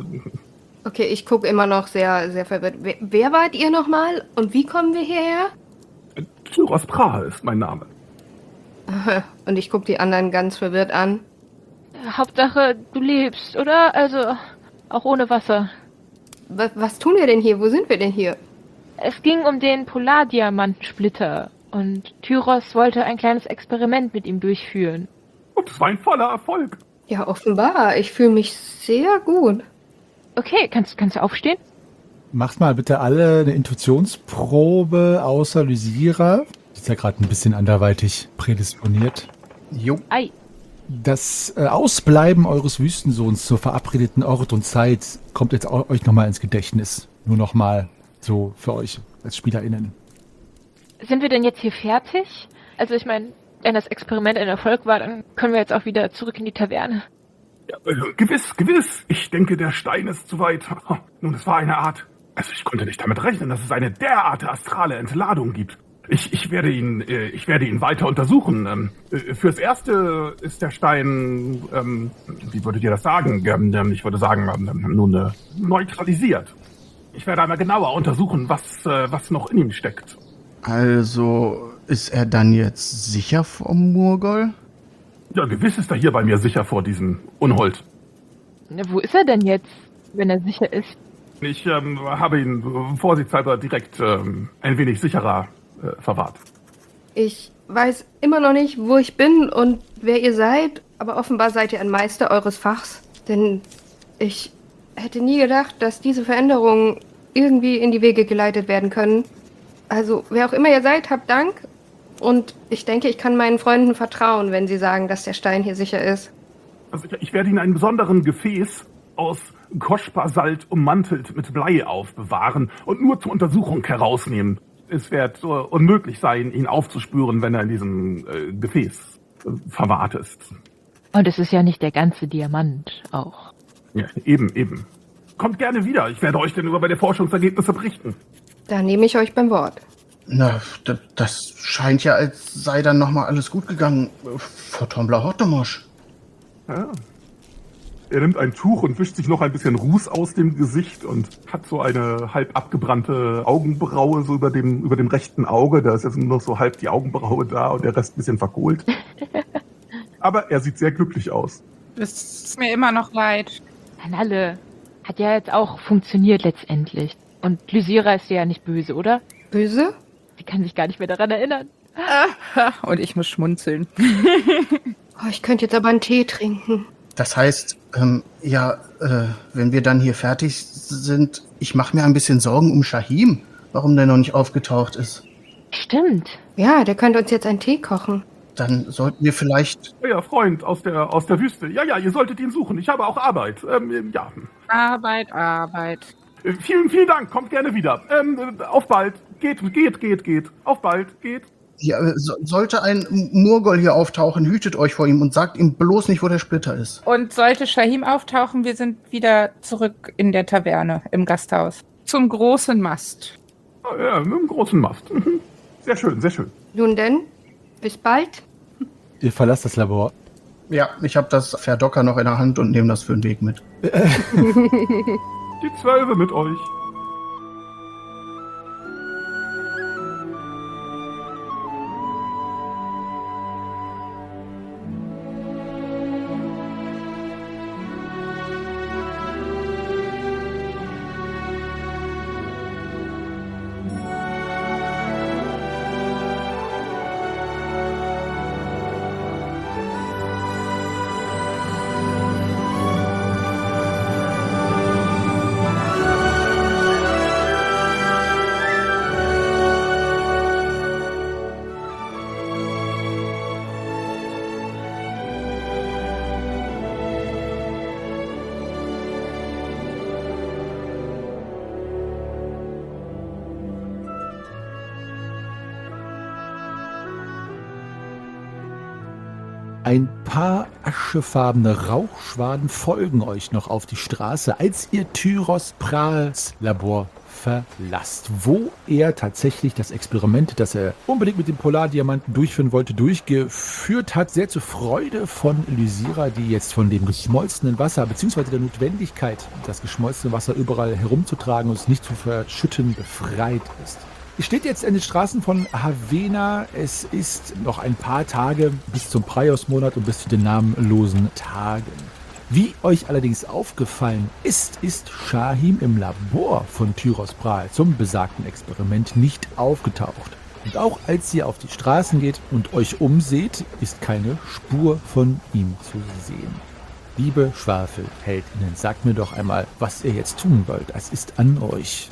Okay, ich gucke immer noch sehr, sehr verwirrt. Wer, wer wart ihr nochmal und wie kommen wir hierher? Tyros Prahe ist mein Name. Und ich gucke die anderen ganz verwirrt an. Hauptsache, du lebst, oder? Also, auch ohne Wasser. Was, was tun wir denn hier? Wo sind wir denn hier? Es ging um den Polardiamantensplitter und Tyros wollte ein kleines Experiment mit ihm durchführen. Und es war ein voller Erfolg. Ja, offenbar. Ich fühle mich sehr gut. Okay, kannst, kannst du aufstehen? Macht mal bitte alle eine Intuitionsprobe außer Lysira. Die ist ja gerade ein bisschen anderweitig prädisponiert. Jo. Ei. Das äh, Ausbleiben eures Wüstensohns zur verabredeten Ort und Zeit kommt jetzt au- euch nochmal ins Gedächtnis. Nur nochmal so für euch als SpielerInnen. Sind wir denn jetzt hier fertig? Also ich meine, wenn das Experiment ein Erfolg war, dann können wir jetzt auch wieder zurück in die Taverne. Ja, äh, gewiss, gewiss. Ich denke, der Stein ist zu weit. Nun, es war eine Art... Also ich konnte nicht damit rechnen, dass es eine derartige astrale Entladung gibt. Ich, ich, werde ihn, äh, ich werde ihn weiter untersuchen. Ähm, äh, fürs Erste ist der Stein, ähm, wie würdet ihr das sagen? Ähm, ich würde sagen, ähm, nun äh, neutralisiert. Ich werde einmal genauer untersuchen, was, äh, was noch in ihm steckt. Also ist er dann jetzt sicher vom Murgol? Ja, gewiss ist er hier bei mir sicher vor diesem Unhold. Na, wo ist er denn jetzt, wenn er sicher ist? Ich ähm, habe ihn äh, vorsichtshalber direkt ähm, ein wenig sicherer äh, verwahrt. Ich weiß immer noch nicht, wo ich bin und wer ihr seid, aber offenbar seid ihr ein Meister eures Fachs. Denn ich hätte nie gedacht, dass diese Veränderungen irgendwie in die Wege geleitet werden können. Also, wer auch immer ihr seid, habt Dank Und ich denke, ich kann meinen Freunden vertrauen, wenn sie sagen, dass der Stein hier sicher ist. Also ich, ich werde ihn in einem besonderen Gefäß aus Koschbasalt ummantelt mit Blei aufbewahren und nur zur Untersuchung herausnehmen. Es wird äh, unmöglich sein, ihn aufzuspüren, wenn er in diesem äh, Gefäß äh, verwahrt ist. Und es ist ja nicht der ganze Diamant auch. Ja, eben, eben. Kommt gerne wieder. Ich werde euch dann über meine Forschungsergebnisse berichten. Da nehme ich euch beim Wort. Na, d- das scheint ja, als sei dann nochmal alles gut gegangen. Frau Tombler-Hortemosch. Ja. Er nimmt ein Tuch und wischt sich noch ein bisschen Ruß aus dem Gesicht und hat so eine halb abgebrannte Augenbraue so über dem, über dem rechten Auge. Da ist jetzt nur noch so halb die Augenbraue da und der Rest ein bisschen verkohlt. Aber er sieht sehr glücklich aus. Das ist mir immer noch leid. Kanalle. Hat ja jetzt auch funktioniert letztendlich. Und Lysira ist dir ja nicht böse, oder? Böse? Sie kann sich gar nicht mehr daran erinnern. Und ich muss schmunzeln. Oh, ich könnte jetzt aber einen Tee trinken. Das heißt, ähm, ja, äh, wenn wir dann hier fertig sind, ich mache mir ein bisschen Sorgen um Shahim, warum der noch nicht aufgetaucht ist. Stimmt. Ja, der könnte uns jetzt einen Tee kochen. Dann sollten wir vielleicht... Ja, Freund aus der, aus der Wüste. Ja, ja, ihr solltet ihn suchen. Ich habe auch Arbeit. Ähm, ja. Arbeit, Arbeit. Äh, Vielen, vielen Dank. Kommt gerne wieder. Ähm, äh, auf bald. Geht, geht, geht, geht. Auf bald. Geht. Ja, äh, so, sollte ein Murgol hier auftauchen, hütet euch vor ihm und sagt ihm bloß nicht, wo der Splitter ist. Und sollte Shahim auftauchen, wir sind wieder zurück in der Taverne, im Gasthaus. Zum großen Mast. Ah, ja, mit einem großen Mast. Mhm. Sehr schön, sehr schön. Nun denn, bis bald. Ihr verlasst das Labor. Ja, ich habe das Verdocker noch in der Hand und nehme das für den Weg mit. Die Zwölfe mit euch. Ein paar aschefarbene Rauchschwaden folgen euch noch auf die Straße, als ihr Tyros Prahls Labor verlasst, wo er tatsächlich das Experiment, das er unbedingt mit dem Polardiamanten durchführen wollte, durchgeführt hat. Sehr zur Freude von Lysira, die jetzt von dem geschmolzenen Wasser bzw. der Notwendigkeit, das geschmolzene Wasser überall herumzutragen und es nicht zu verschütten, befreit ist. Ihr steht jetzt in den Straßen von Havena. Es ist noch ein paar Tage bis zum Praios-Monat und bis zu den namenlosen Tagen. Wie euch allerdings aufgefallen ist, ist Shahim im Labor von Tyros Prahl zum besagten Experiment nicht aufgetaucht. Und auch als ihr auf die Straßen geht und euch umseht, ist keine Spur von ihm zu sehen. Liebe Schwafelheldinnen, sagt mir doch einmal, was ihr jetzt tun wollt. Es ist an euch.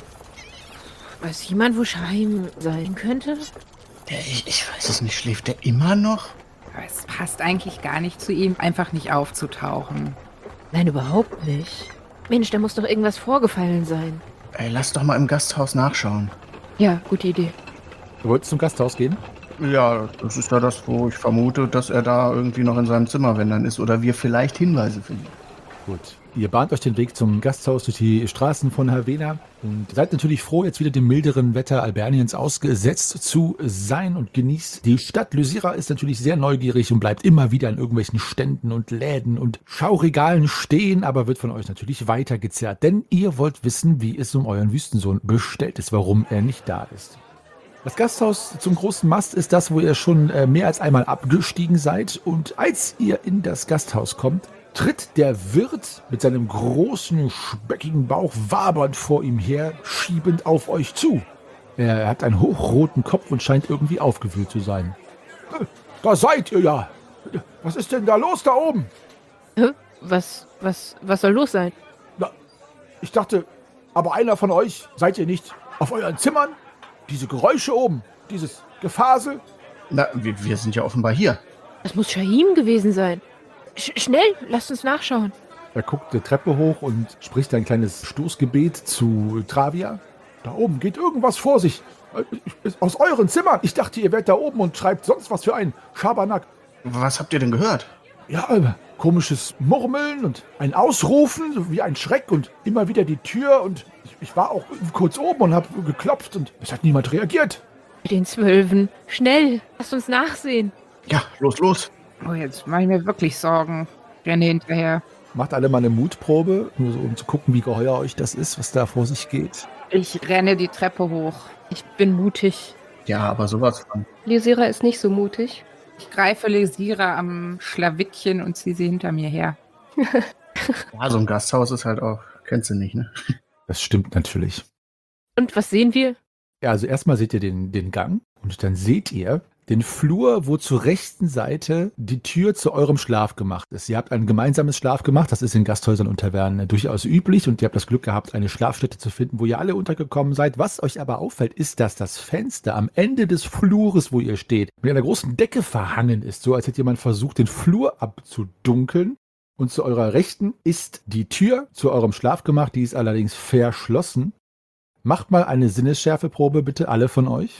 Weiß jemand, wo Shahim sein könnte? Der, ich, ich weiß es nicht, schläft der immer noch? Es passt eigentlich gar nicht zu ihm, einfach nicht aufzutauchen. Nein, überhaupt nicht. Mensch, da muss doch irgendwas vorgefallen sein. Ey, lass doch mal im Gasthaus nachschauen. Ja, gute Idee. Du wolltest zum Gasthaus gehen? Ja, das ist ja das, wo ich vermute, dass er da irgendwie noch in seinem Zimmer, wenn dann ist, oder wir vielleicht Hinweise finden. Gut. Ihr bahnt euch den Weg zum Gasthaus durch die Straßen von Havena und seid natürlich froh, jetzt wieder dem milderen Wetter Alberniens ausgesetzt zu sein und genießt die Stadt. Lysira ist natürlich sehr neugierig und bleibt immer wieder an irgendwelchen Ständen und Läden und Schauregalen stehen, aber wird von euch natürlich weitergezerrt, denn ihr wollt wissen, wie es um euren Wüstensohn bestellt ist, warum er nicht da ist. Das Gasthaus zum großen Mast ist das, wo ihr schon äh, mehr als einmal abgestiegen seid, und als ihr in das Gasthaus kommt, tritt der Wirt mit seinem großen, speckigen Bauch wabernd vor ihm her, schiebend auf euch zu. Er hat einen hochroten Kopf und scheint irgendwie aufgewühlt zu sein. Da seid ihr ja! Was ist denn da los da oben? Hä? Was, was, was soll los sein? Na, ich dachte, aber einer von euch, seid ihr nicht auf euren Zimmern? Diese Geräusche oben, dieses Gefasel? Na, wir, wir sind ja offenbar hier. Das muss Shahim gewesen sein. Sch schnell, lasst uns nachschauen. Er guckt die Treppe hoch und spricht ein kleines Stoßgebet zu Travia. Da oben geht irgendwas vor sich. Aus euren Zimmern. Ich dachte, ihr wärt da oben und schreibt sonst was für einen Schabernack. Was habt ihr denn gehört? Ja, äh, komisches Murmeln und ein Ausrufen, so wie ein Schreck und immer wieder die Tür. Und ich, ich war auch kurz oben und habe geklopft und es hat niemand reagiert. Mit den Zwölfen. Schnell, lasst uns nachsehen. Ja, los, los. Oh, jetzt mache ich mir wirklich Sorgen. Renne hinterher. Macht alle mal eine Mutprobe, nur so, um zu gucken, wie geheuer euch das ist, was da vor sich geht. Ich renne die Treppe hoch. Ich bin mutig. Ja, aber sowas von. Lysira ist nicht so mutig. Ich greife Lysira am Schlawittchen und ziehe sie hinter mir her. Ja, so ein Gasthaus ist halt auch, kennst du nicht, ne? Das stimmt natürlich. Und was sehen wir? Ja, also erstmal seht ihr den, den Gang und dann seht ihr den Flur, wo zur rechten Seite die Tür zu eurem Schlafgemach ist. Ihr habt ein gemeinsames Schlafgemach, das ist in Gasthäusern und Tavernen durchaus üblich und ihr habt das Glück gehabt, eine Schlafstätte zu finden, wo ihr alle untergekommen seid. Was euch aber auffällt, ist, dass das Fenster am Ende des Flures, wo ihr steht, mit einer großen Decke verhangen ist, so als hätte jemand versucht, den Flur abzudunkeln. Und zu eurer Rechten ist die Tür zu eurem Schlafgemach, die ist allerdings verschlossen. Macht mal eine Sinnesschärfeprobe, bitte, alle von euch.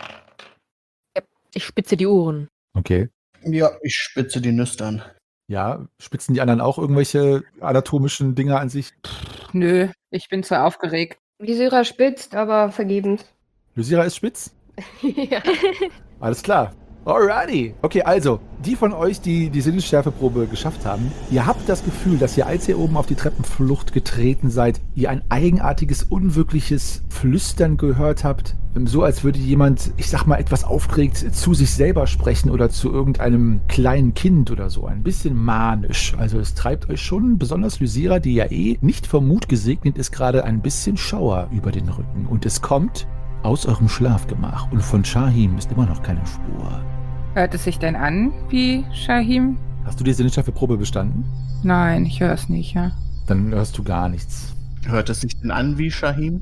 Ich spitze die Ohren. Okay. Ja, ich spitze die Nüstern. Ja, spitzen die anderen auch irgendwelche anatomischen Dinge an sich? Nö, ich bin zu aufgeregt. Lysira spitzt, aber vergebens. Lysira ist spitz? Ja. Alles klar. Alrighty. Okay, also, die von euch, die die Sinnesschärfeprobe geschafft haben, ihr habt das Gefühl, dass ihr, als ihr oben auf die Treppenflucht getreten seid, ihr ein eigenartiges, unwirkliches Flüstern gehört habt. So, als würde jemand, ich sag mal, etwas aufgeregt zu sich selber sprechen oder zu irgendeinem kleinen Kind oder so. Ein bisschen manisch. Also es treibt euch schon, besonders Lysira, die ja eh nicht vom Mut gesegnet ist, gerade ein bisschen Schauer über den Rücken. Und es kommt aus eurem Schlafgemach. Und von Shahim ist immer noch keine Spur. Hört es sich denn an wie Shahim? Hast du die Sinnesschärfeprobe bestanden? Nein, ich höre es nicht, ja. Dann hörst du gar nichts. Hört es sich denn an wie Shahim?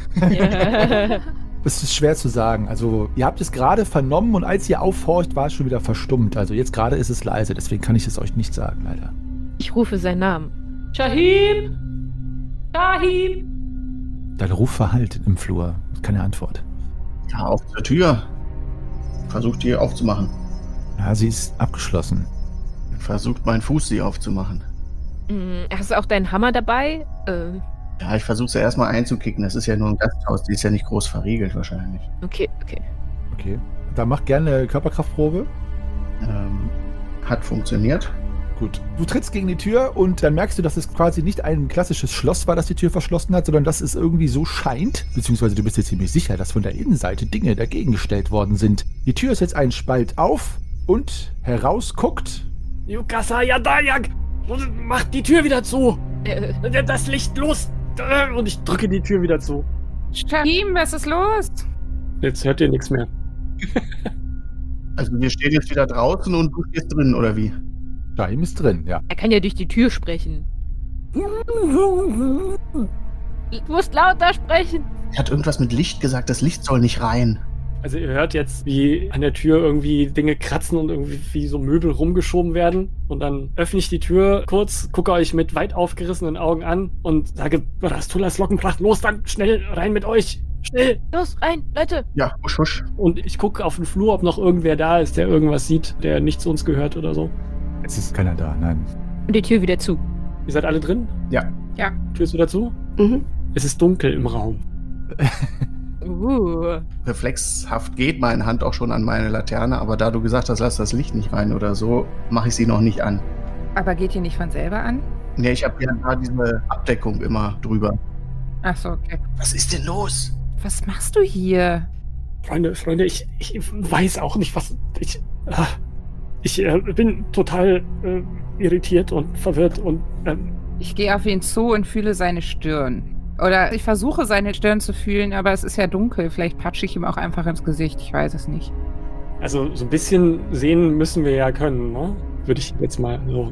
Es ist schwer zu sagen. Also, ihr habt es gerade vernommen und als ihr aufhorcht, war es schon wieder verstummt. Also jetzt gerade ist es leise, deswegen kann ich es euch nicht sagen, leider. Ich rufe seinen Namen. Shahim! Shahim! Dein Ruf verhallt im Flur. Keine Antwort. Ja, auf zur Tür. Versucht die aufzumachen. Ja, sie ist abgeschlossen. Versucht mein Fuß sie aufzumachen. Hm, hast du auch deinen Hammer dabei? Äh, Ja, ich versuche sie erstmal einzukicken. Das ist ja nur ein Gasthaus, die ist ja nicht groß verriegelt wahrscheinlich. okay, okay. Okay. Dann mach gerne eine Körperkraftprobe. Ähm, hat funktioniert. Gut. Du trittst gegen die Tür und dann merkst du, dass es quasi nicht ein klassisches Schloss war, das die Tür verschlossen hat, sondern dass es irgendwie so scheint, beziehungsweise du bist dir ziemlich sicher, dass von der Innenseite Dinge dagegen gestellt worden sind. Die Tür ist jetzt einen Spalt auf und heraus guckt. Yukasa Yadayak! Mach die Tür wieder zu! Äh, Das Licht los! Und ich drücke die Tür wieder zu. Shahim, was ist los? Jetzt hört ihr nichts mehr. Also wir stehen jetzt wieder draußen und du stehst drin, oder wie? Shahim ist drin, ja. er kann ja durch die Tür sprechen. Du musst lauter sprechen. Er hat irgendwas mit Licht gesagt, das Licht soll nicht rein. Also ihr hört jetzt, wie an der Tür irgendwie Dinge kratzen und irgendwie wie so Möbel rumgeschoben werden. Und dann öffne ich die Tür kurz, gucke euch mit weit aufgerissenen Augen an und sage, Rastulas Lockenpracht, los dann, schnell rein mit euch! Schnell! Los, rein, Leute. Ja, husch, husch. Und ich gucke auf den Flur, ob noch irgendwer da ist, der irgendwas sieht, der nicht zu uns gehört oder so. Es ist keiner da, nein. Und die Tür wieder zu. Ihr seid alle drin? Ja. Ja. Tür ist wieder zu? Mhm. Es ist dunkel im Raum. Uh. Reflexhaft geht meine Hand auch schon an meine Laterne, aber da du gesagt hast, lass das Licht nicht rein oder so, mache ich sie noch nicht an. Aber geht die nicht von selber an? Ne, ich habe ja da diese Abdeckung immer drüber. Ach so, okay. Was ist denn los? Was machst du hier? Freunde, Freunde, ich, ich weiß auch nicht, was... Ich, ah, ich äh, bin total äh, irritiert und verwirrt und... Ähm, Ich gehe auf ihn zu und fühle seine Stirn. Oder ich versuche seine Stirn zu fühlen, aber es ist ja dunkel. Vielleicht patsche ich ihm auch einfach ins Gesicht. Ich weiß es nicht. also so ein bisschen sehen müssen wir ja können, ne? Würde ich jetzt mal so...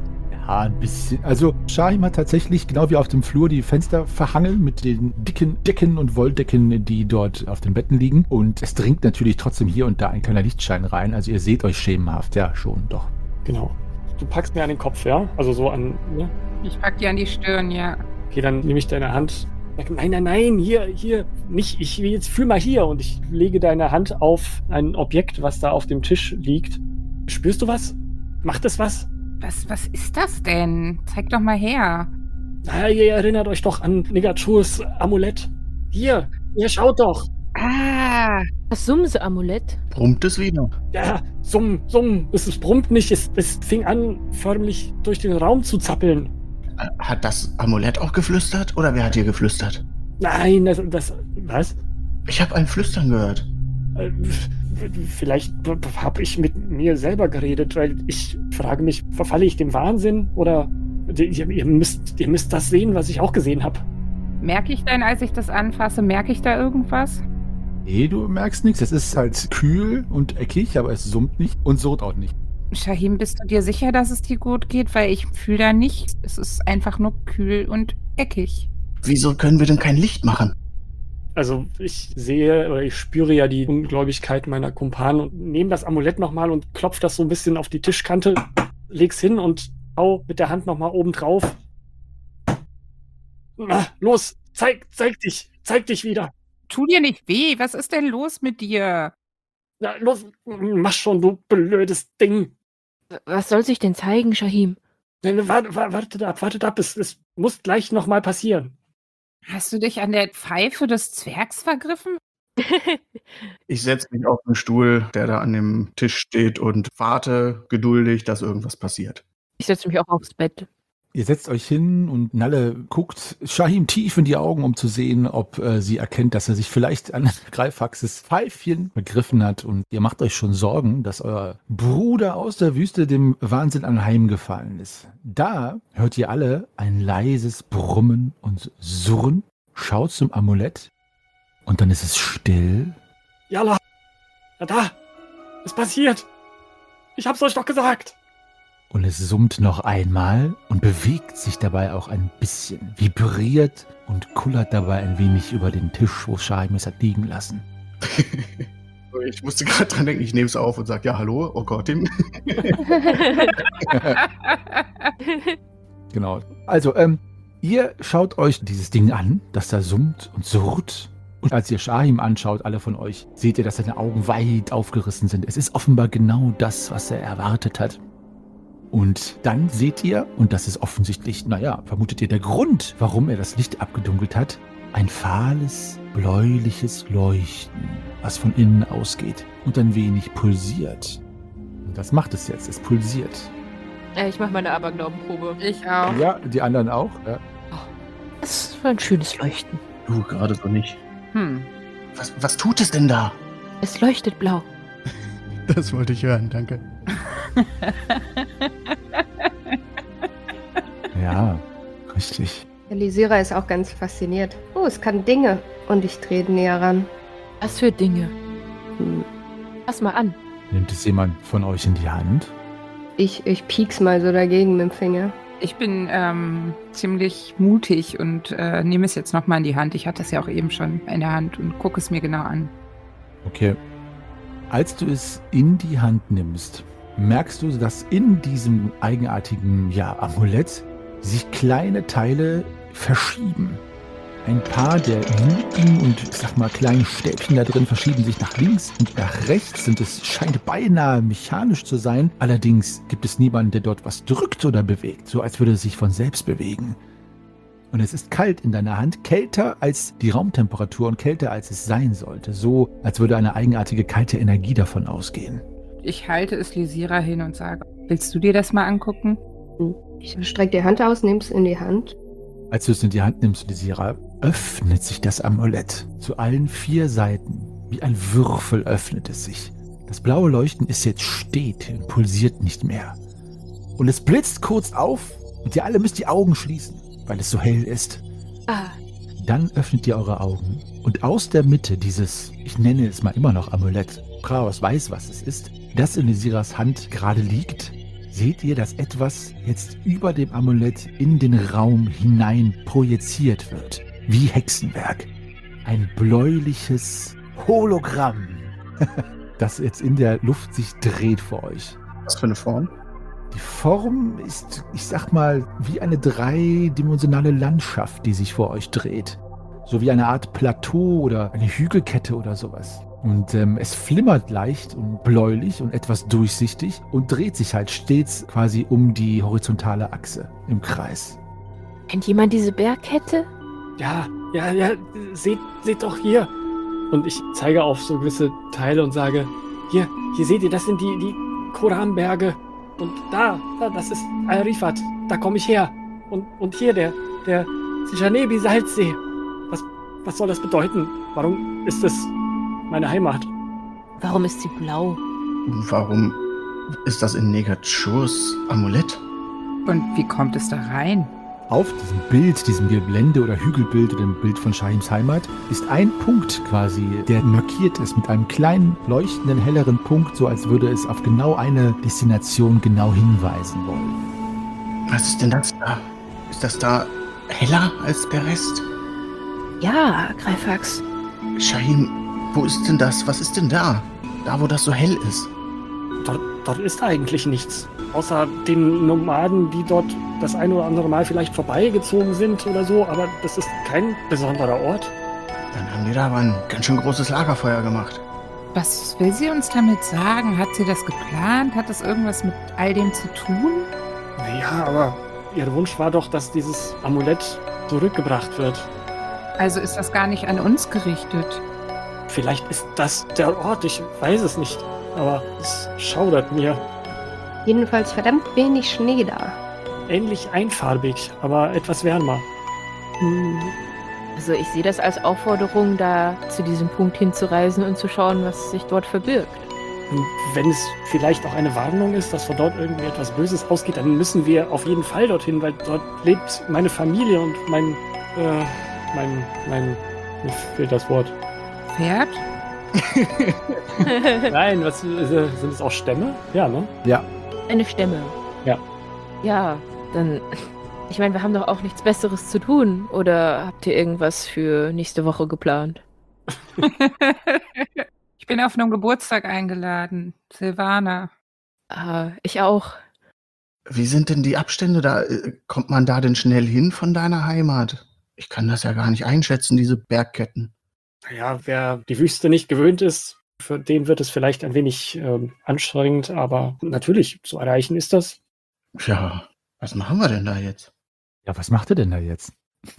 Ja, ein bisschen. Also Shahim hat tatsächlich genau wie auf dem Flur die Fenster verhangen mit den dicken Decken und Wolldecken, die dort auf den Betten liegen. Und es dringt natürlich trotzdem hier und da ein kleiner Lichtschein rein. Also ihr seht euch schemenhaft, ja schon, doch. Genau. Du packst mir an den Kopf, ja? Also so an, ne? Ich pack dir an die Stirn, ja. Okay, dann nehme ich deine Hand. Sag, nein, nein, nein, hier, hier, nicht, ich will jetzt fühl mal hier. Und ich lege deine Hand auf ein Objekt, was da auf dem Tisch liegt. Spürst du was? Macht es was? Was, was ist das denn? Zeig doch mal her. Na, ihr erinnert euch doch an Negachurs Amulett. Hier, ihr schaut doch. Ah, Das Sumse-Amulett. Brummt es wieder? Ja, summ, summ. Es, es brummt nicht. Es, es fing an, förmlich durch den Raum zu zappeln. Äh, Hat das Amulett auch geflüstert oder wer hat hier geflüstert? Nein, das, das was? Ich habe ein Flüstern gehört. Äh, Vielleicht habe ich mit mir selber geredet, weil ich frage mich, verfalle ich dem Wahnsinn oder ihr, ihr, müsst, ihr müsst das sehen, was ich auch gesehen habe. merke ich denn, als ich das anfasse, merke ich da irgendwas? Nee, du merkst nichts. Es ist halt kühl und eckig, aber es summt nicht und surrt auch nicht. Shahim, bist du dir sicher, dass es dir gut geht? Weil ich fühle da nichts. Es ist einfach nur kühl und eckig. Wieso können wir denn kein Licht machen? Also ich sehe oder ich spüre ja die Ungläubigkeit meiner Kumpanen und nehme das Amulett nochmal und klopfe das so ein bisschen auf die Tischkante, leg's hin und hau mit der Hand nochmal oben drauf. Na, los, zeig, zeig dich, zeig dich wieder. Tu dir nicht weh. Was ist denn los mit dir? Na, los, mach schon, du blödes Ding. Was soll sich denn zeigen, Shahim? Nein, warte, wartet ab, wartet ab, es, es muss gleich nochmal passieren. Hast du dich an der Pfeife des Zwergs vergriffen? Ich setze mich auf den Stuhl, der da an dem Tisch steht und warte geduldig, dass irgendwas passiert. Ich setze mich auch aufs Bett. Ihr setzt euch hin und Nalle guckt Shahim tief in die Augen, um zu sehen, ob äh, sie erkennt, dass er sich vielleicht an Greifaxes Pfeifchen begriffen hat. Und ihr macht euch schon Sorgen, dass euer Bruder aus der Wüste dem Wahnsinn anheimgefallen ist. Da hört ihr alle ein leises Brummen und Surren, schaut zum Amulett und dann ist es still. Jalla, na da, es passiert. Ich hab's euch doch gesagt. Und es summt noch einmal und bewegt sich dabei auch ein bisschen, vibriert und kullert dabei ein wenig über den Tisch, wo Shahim es hat liegen lassen. Ich musste gerade dran denken, ich nehme es auf und sage, ja, hallo, oh Gott, Tim. Genau. Also, ähm, ihr schaut euch dieses Ding an, das da summt und surrt. Und als ihr Shahim anschaut, alle von euch, seht ihr, dass seine Augen weit aufgerissen sind. Es ist offenbar genau das, was er erwartet hat. Und dann seht ihr, und das ist offensichtlich, naja, vermutet ihr der Grund, warum er das Licht abgedunkelt hat, ein fahles, bläuliches Leuchten, was von innen ausgeht und ein wenig pulsiert. Und das macht es jetzt, es pulsiert. Äh, ich mache meine Aberglaubenprobe. Ich auch. Ja, die anderen auch. Ja. Das war ein schönes Leuchten. Du, gerade so nicht. Hm. Was, was tut es denn da? Es leuchtet blau. Das wollte ich hören, danke. Ja, richtig. Lysira ist auch ganz fasziniert. Oh, es kann Dinge. Und ich trete näher ran. Was für Dinge? Hm. Fass mal an. Nimmt es jemand von euch in die Hand? Ich, ich piek's mal so dagegen mit dem Finger. Ich bin ähm, ziemlich mutig und äh, nehme es jetzt nochmal in die Hand. Ich hatte es ja auch eben schon in der Hand und gucke es mir genau an. Okay. Als du es in die Hand nimmst, merkst du, dass in diesem eigenartigen, ja, Amulett sich kleine Teile verschieben. Ein paar der Luken und, ich sag mal, kleinen Stäbchen da drin verschieben sich nach links und nach rechts und es scheint beinahe mechanisch zu sein. Allerdings gibt es niemanden, der dort was drückt oder bewegt, so als würde es sich von selbst bewegen. Und es ist kalt in deiner Hand, kälter als die Raumtemperatur und kälter als es sein sollte. So, als würde eine eigenartige kalte Energie davon ausgehen. Ich halte es Lysira hin und sage, willst du dir das mal angucken? Ich strecke die Hand aus, nehm's in die Hand. Als du es in die Hand nimmst, Lysira, öffnet sich das Amulett zu allen vier Seiten. Wie ein Würfel öffnet es sich. Das blaue Leuchten ist jetzt steht und pulsiert nicht mehr. Und es blitzt kurz auf und ihr alle müsst die Augen schließen, weil es so hell ist. Ah, Dann öffnet ihr eure Augen und aus der Mitte dieses, ich nenne es mal immer noch Amulett, Praos weiß, was es ist, das in Lysiras Hand gerade liegt, seht ihr, dass etwas jetzt über dem Amulett in den Raum hinein projiziert wird. Wie Hexenwerk. Ein bläuliches Hologramm, das jetzt in der Luft sich dreht vor euch. Was für eine Form? Die Form ist, ich sag mal, wie eine dreidimensionale Landschaft, die sich vor euch dreht. So wie eine Art Plateau oder eine Hügelkette oder sowas. Und ähm, es flimmert leicht und bläulich und etwas durchsichtig und dreht sich halt stets quasi um die horizontale Achse im Kreis. Kennt jemand diese Bergkette? Ja, ja, ja, seht, seht doch hier. Und ich zeige auf so gewisse Teile und sage, hier, hier seht ihr, das sind die, die Koranberge. Und da, da, das ist Al-Rifat, da komme ich her. Und, und hier der, der Sijanebi-Salzsee. Was, was soll das bedeuten? Warum ist es meine Heimat? Warum ist sie blau? Warum ist das in Negatschurs Amulett? Und wie kommt es da rein? Auf diesem Bild, diesem Gelände- oder Hügelbild oder dem Bild von Shahims Heimat, ist ein Punkt quasi, der markiert ist mit einem kleinen, leuchtenden, helleren Punkt, so als würde es auf genau eine Destination genau hinweisen wollen. Was ist denn das da? Ist das da heller als der Rest? Ja, Greifax. Shahim, wo ist denn das? Was ist denn da? Da, wo das so hell ist. Dort, dort ist eigentlich nichts. Außer den Nomaden, die dort das ein oder andere Mal vielleicht vorbeigezogen sind oder so. Aber das ist kein besonderer Ort. Dann haben die da aber ein ganz schön großes Lagerfeuer gemacht. Was will sie uns damit sagen? Hat sie das geplant? Hat das irgendwas mit all dem zu tun? Naja, aber ihr Wunsch war doch, dass dieses Amulett zurückgebracht wird. Also ist das gar nicht an uns gerichtet. Vielleicht ist das der Ort, ich weiß es nicht. Aber es schaudert mir. Jedenfalls verdammt wenig Schnee da. Ähnlich einfarbig, aber etwas wärmer. Hm. Also ich sehe das als Aufforderung, da zu diesem Punkt hinzureisen und zu schauen, was sich dort verbirgt. Und wenn es vielleicht auch eine Warnung ist, dass von dort irgendwie etwas Böses ausgeht, dann müssen wir auf jeden Fall dorthin, weil dort lebt meine Familie und mein, äh, mein, mein, mir fehlt das Wort. Pferd? Nein, was, äh, sind es auch Stämme? Ja, ne? Ja, Eine Stimme. Ja. Ja, dann... Ich meine, wir haben doch auch nichts Besseres zu tun. Oder habt ihr irgendwas für nächste Woche geplant? Ich bin auf einem Geburtstag eingeladen. Silvana. Ah, ich auch. Wie sind denn die Abstände da? Äh, Kommt man da denn schnell hin von deiner Heimat? Ich kann das ja gar nicht einschätzen, diese Bergketten. Naja, wer die Wüste nicht gewöhnt ist, für den wird es vielleicht ein wenig ähm, anstrengend, aber natürlich, zu erreichen ist das. Ja, was machen wir denn da jetzt? ja, was macht ihr denn da jetzt?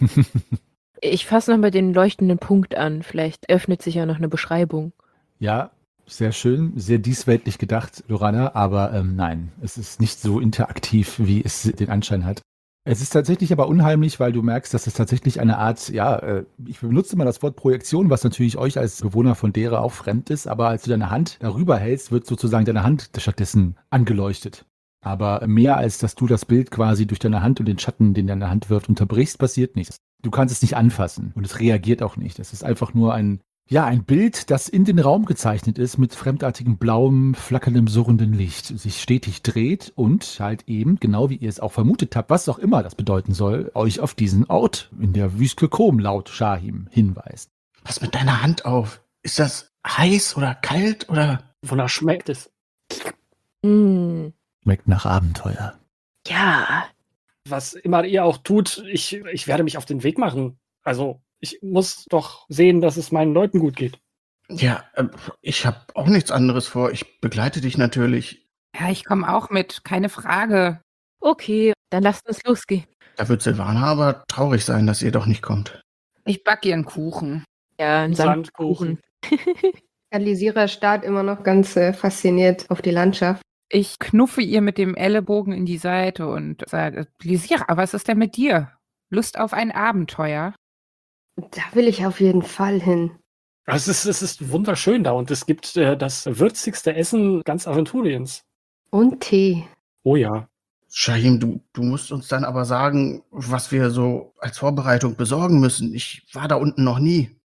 Ich fasse nochmal den leuchtenden Punkt an. Vielleicht öffnet sich ja noch eine Beschreibung. Ja, sehr schön, sehr diesweltlich gedacht, Lorana, aber ähm, nein, es ist nicht so interaktiv, wie es den Anschein hat. Es ist tatsächlich aber unheimlich, weil du merkst, dass es tatsächlich eine Art, ja, äh, ich benutze mal das Wort Projektion, was natürlich euch als Bewohner von Dera auch fremd ist, aber als du deine Hand darüber hältst, wird sozusagen deine Hand stattdessen angeleuchtet. Aber mehr als, dass du das Bild quasi durch deine Hand und den Schatten, den deine Hand wirft, unterbrichst, passiert nichts. Du kannst es nicht anfassen und es reagiert auch nicht. Es ist einfach nur ein, ja, ein Bild, das in den Raum gezeichnet ist mit fremdartigem blauem, flackerndem, surrenden Licht, sich stetig dreht und halt eben, genau wie ihr es auch vermutet habt, was auch immer das bedeuten soll, euch auf diesen Ort in der Wüste Kom laut Shahim hinweist. Was mit deiner Hand auf? Ist das heiß oder kalt oder? Wonach schmeckt es? Hm, Schmeckt nach Abenteuer. ja. Was immer ihr auch tut, ich, ich werde mich auf den Weg machen. Also, ich muss doch sehen, dass es meinen Leuten gut geht. Ja, äh, ich habe auch nichts anderes vor. Ich begleite dich natürlich. Ja, ich komme auch mit, keine Frage. Okay, dann lasst uns losgehen. Da wird Silvana aber traurig sein, dass ihr doch nicht kommt. Ich backe ihren Kuchen. Ja, ein Sandkuchen. Sandkuchen. Alisira starrt immer noch ganz äh, fasziniert auf die Landschaft. Ich knuffe ihr mit dem Ellenbogen in die Seite und sage, Lisira, was ist denn mit dir? Lust auf ein Abenteuer? Da will ich auf jeden Fall hin. Es ist, es ist wunderschön da und es gibt äh, das würzigste Essen ganz Aventuriens. Und Tee. Oh ja. Shahim, du, du musst uns dann aber sagen, was wir so als Vorbereitung besorgen müssen. Ich war da unten noch nie.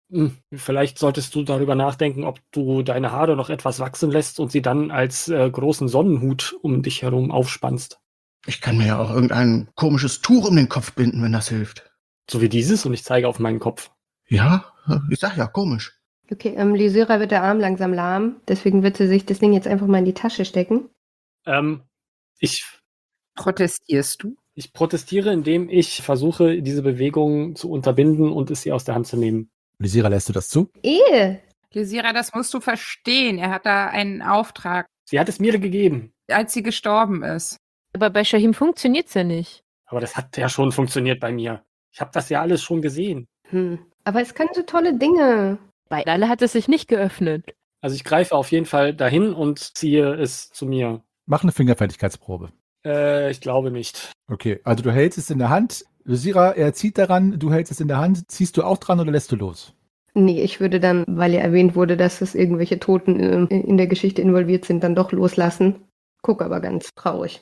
Hm, vielleicht solltest du darüber nachdenken, ob du deine Haare noch etwas wachsen lässt und sie dann als äh, großen Sonnenhut um dich herum aufspannst. Ich kann mir ja auch irgendein komisches Tuch um den Kopf binden, wenn das hilft. So wie dieses und ich zeige auf meinen Kopf. Ja, ich sag ja, komisch. Okay, ähm, Lysira wird der Arm langsam lahm, deswegen wird sie sich das Ding jetzt einfach mal in die Tasche stecken. Ähm, ich, Protestierst du? ich protestiere, indem ich versuche, diese Bewegung zu unterbinden und es ihr aus der Hand zu nehmen. Lysira, lässt du das zu? Ehe! Lysira, das musst du verstehen. Er hat da einen Auftrag, Sie hat es mir gegeben, als sie gestorben ist. Aber bei Shahim funktioniert's ja nicht. aber das hat ja schon funktioniert bei mir. Ich habe das ja alles schon gesehen. Hm. Aber es kann so tolle Dinge. Bei Lale hat es sich nicht geöffnet. Also ich greife auf jeden Fall dahin und ziehe es zu mir. Mach eine Fingerfertigkeitsprobe. Äh, ich glaube nicht. Okay, also du hältst es in der Hand. Lysira, er zieht daran, du hältst es in der Hand. Ziehst du auch dran oder lässt du los? Nee, ich würde dann, weil ja erwähnt wurde, dass es irgendwelche Toten ähm, in der Geschichte involviert sind, dann doch loslassen. Guck aber ganz traurig.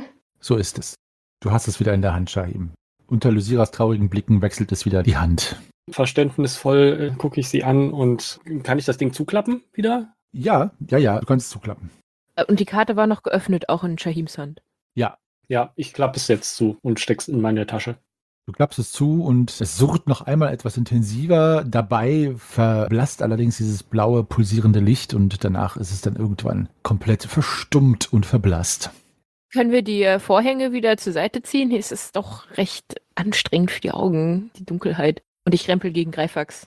So ist es. Du hast es wieder in der Hand, Shahim. Unter Lysiras traurigen Blicken wechselt es wieder die Hand. Verständnisvoll äh, gucke ich sie an und kann ich das Ding zuklappen wieder? Ja, ja, ja, du kannst es zuklappen. Äh, Und die Karte war noch geöffnet, auch in Shahims Hand. Ja, Ja, ich klappe es jetzt zu und steck's in meine Tasche. du klappst es zu und es surrt noch einmal etwas intensiver. Dabei verblasst allerdings dieses blaue, pulsierende Licht und danach ist es dann irgendwann komplett verstummt und verblasst. Können wir die äh, Vorhänge wieder zur Seite ziehen? Hier ist es doch recht anstrengend für die Augen, die Dunkelheit. Und ich rempel gegen Greifax.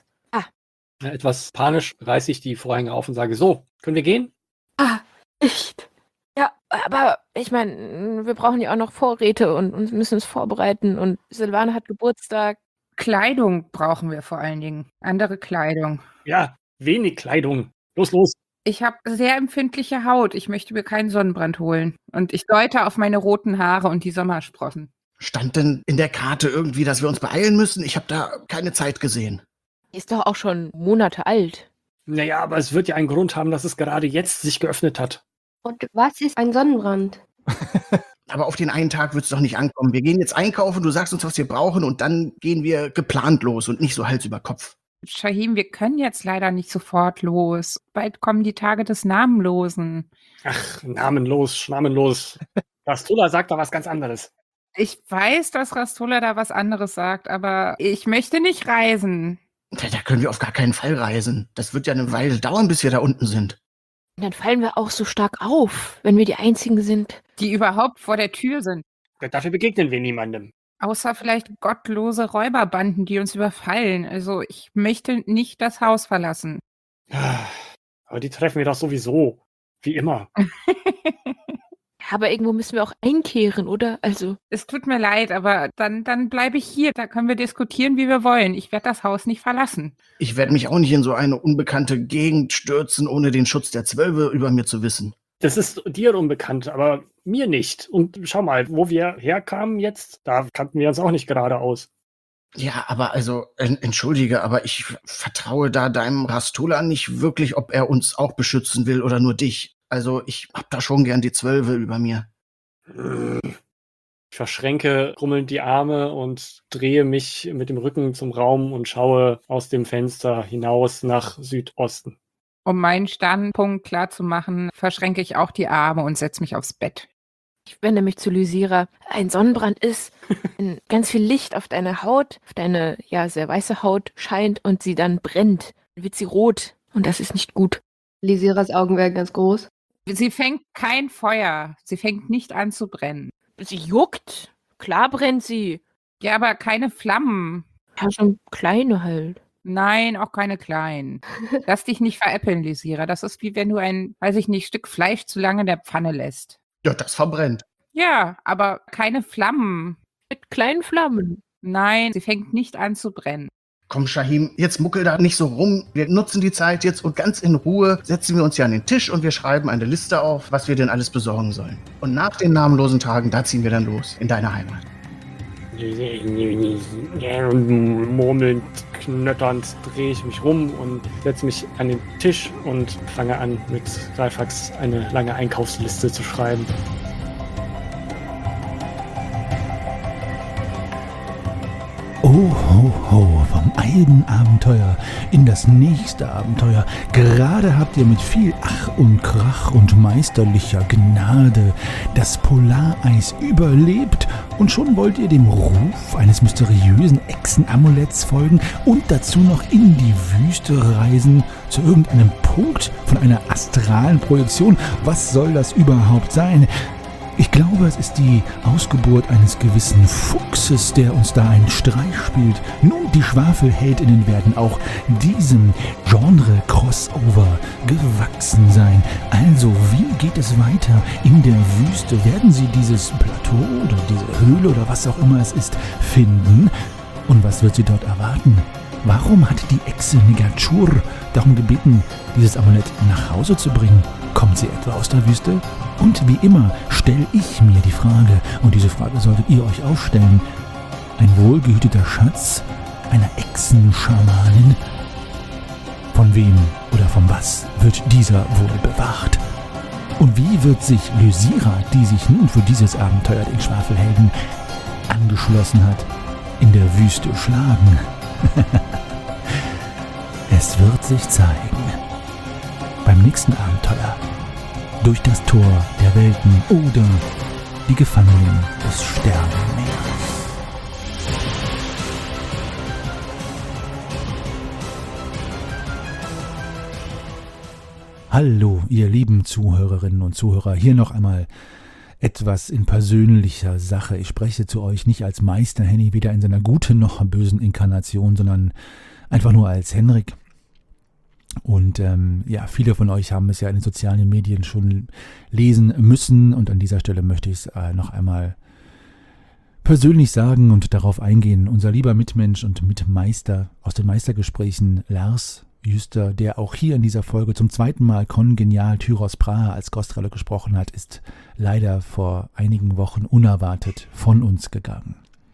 Ja, etwas panisch reiße ich die Vorhänge auf und sage, so, können wir gehen? Ah, echt? Ja, aber ich meine, wir brauchen ja auch noch Vorräte und, und müssen es vorbereiten. Und Silvana hat Geburtstag. Kleidung brauchen wir vor allen Dingen. Andere Kleidung. Ja, wenig Kleidung. Los, los. Ich habe sehr empfindliche Haut. Ich möchte mir keinen Sonnenbrand holen. Und ich deute auf meine roten Haare und die Sommersprossen. Stand denn in der Karte irgendwie, dass wir uns beeilen müssen? Ich habe da keine Zeit gesehen. Die ist doch auch schon Monate alt. Naja, aber es wird ja einen Grund haben, dass es gerade jetzt sich geöffnet hat. Und was ist ein Sonnenbrand? Aber auf den einen Tag wird es doch nicht ankommen. Wir gehen jetzt einkaufen, du sagst uns, was wir brauchen und dann gehen wir geplant los und nicht so Hals über Kopf. Shahim, wir können jetzt leider nicht sofort los. Bald kommen die Tage des Namenlosen. Ach, namenlos, schnamenlos. Rastula sagt da was ganz anderes. Ich weiß, dass Rastola da was anderes sagt, aber ich möchte nicht reisen. Da, da können wir auf gar keinen Fall reisen. Das wird ja eine Weile dauern, bis wir da unten sind. Und dann fallen wir auch so stark auf, wenn wir die Einzigen sind. Die überhaupt vor der Tür sind. Dafür begegnen wir niemandem. Außer vielleicht gottlose Räuberbanden, die uns überfallen. Also ich möchte nicht das Haus verlassen. Aber die treffen wir doch sowieso. Wie immer. Aber irgendwo müssen wir auch einkehren, oder? Also, Es tut mir leid, aber dann, dann bleibe ich hier. Da können wir diskutieren, wie wir wollen. Ich werde das Haus nicht verlassen. Ich werde mich auch nicht in so eine unbekannte Gegend stürzen, ohne den Schutz der Zwölfe über mir zu wissen. Das ist dir unbekannt, aber mir nicht. Und schau mal, wo wir herkamen jetzt, da kannten wir uns auch nicht gerade aus. Ja, aber also, en- entschuldige, aber ich vertraue da deinem Rastola nicht wirklich, ob er uns auch beschützen will oder nur dich. Also, ich hab da schon gern die Zwölfe über mir. Ich verschränke grummelnd die Arme und drehe mich mit dem Rücken zum Raum und schaue aus dem Fenster hinaus nach Südosten. Um meinen Standpunkt klar zu machen, verschränke ich auch die Arme und setze mich aufs Bett. ich wende mich zu Lysira. Ein Sonnenbrand ist, wenn ganz viel Licht auf deine Haut, auf deine, ja, sehr weiße Haut scheint und sie dann brennt. Dann wird sie rot. Und das ist nicht gut. Lysiras Augen werden ganz groß. Sie fängt kein Feuer. Sie fängt nicht an zu brennen. Sie juckt. Klar brennt sie. Ja, aber keine Flammen. Ja, schon kleine halt. Nein, auch keine kleinen. Lass dich nicht veräppeln, Lysira. Das ist wie wenn du ein, weiß ich nicht, Stück Fleisch zu lange in der Pfanne lässt. Ja, das verbrennt. Ja, aber keine Flammen. Mit kleinen Flammen. Nein, sie fängt nicht an zu brennen. Komm, Shahim, jetzt muckel da nicht so rum. Wir nutzen die Zeit jetzt und ganz in Ruhe setzen wir uns hier an den Tisch und wir schreiben eine Liste auf, was wir denn alles besorgen sollen. Und nach den namenlosen Tagen, da ziehen wir dann los, in deine Heimat. Murmelnd, knötternd drehe ich mich rum und setze mich an den Tisch und fange an, mit Greifax eine lange Einkaufsliste zu schreiben. Oh, ho, ho, vom einen Abenteuer in das nächste Abenteuer. Gerade habt ihr mit viel Ach und Krach und meisterlicher Gnade das Polareis überlebt und schon wollt ihr dem Ruf eines mysteriösen Echsenamuletts folgen und dazu noch in die Wüste reisen, zu irgendeinem Punkt von einer astralen Projektion. Was soll das überhaupt sein? Ich glaube, es ist die Ausgeburt eines gewissen Fuchses, der uns da einen Streich spielt. Nun, die Schwafelheldinnen werden auch diesem Genre-Crossover gewachsen sein. Also, wie geht es weiter in der Wüste? Werden sie dieses Plateau oder diese Höhle oder was auch immer es ist finden? Und was wird sie dort erwarten? Warum hat die Echse Nigachur darum gebeten, dieses Amulett nach Hause zu bringen? Kommt sie etwa aus der Wüste? Und wie immer stelle ich mir die Frage, und diese Frage solltet ihr euch auch stellen: Ein wohlgehüteter Schatz einer Echsenschamanin? Von wem oder von was wird dieser wohl bewacht? Und wie wird sich Lysira, die sich nun für dieses Abenteuer den Schwafelhelden angeschlossen hat, in der Wüste schlagen? Es wird sich zeigen. Beim nächsten Abenteuer. Durch das Tor der Welten oder die Gefangenen des Sternenmeers. Hallo, ihr lieben Zuhörerinnen und Zuhörer. Hier noch einmal etwas in persönlicher Sache. Ich spreche zu euch nicht als Meister Henny, weder in seiner guten noch bösen Inkarnation, sondern einfach nur als Henrik. Und ähm, ja, viele von euch haben es ja in den sozialen Medien schon lesen müssen. Und an dieser Stelle möchte ich es äh, noch einmal persönlich sagen und darauf eingehen. Unser lieber Mitmensch und Mitmeister aus den Meistergesprächen, Lars Jüster, der auch hier in dieser Folge zum zweiten Mal kongenial Tyros Brahe als Gostrolle gesprochen hat, ist leider vor einigen Wochen unerwartet von uns gegangen.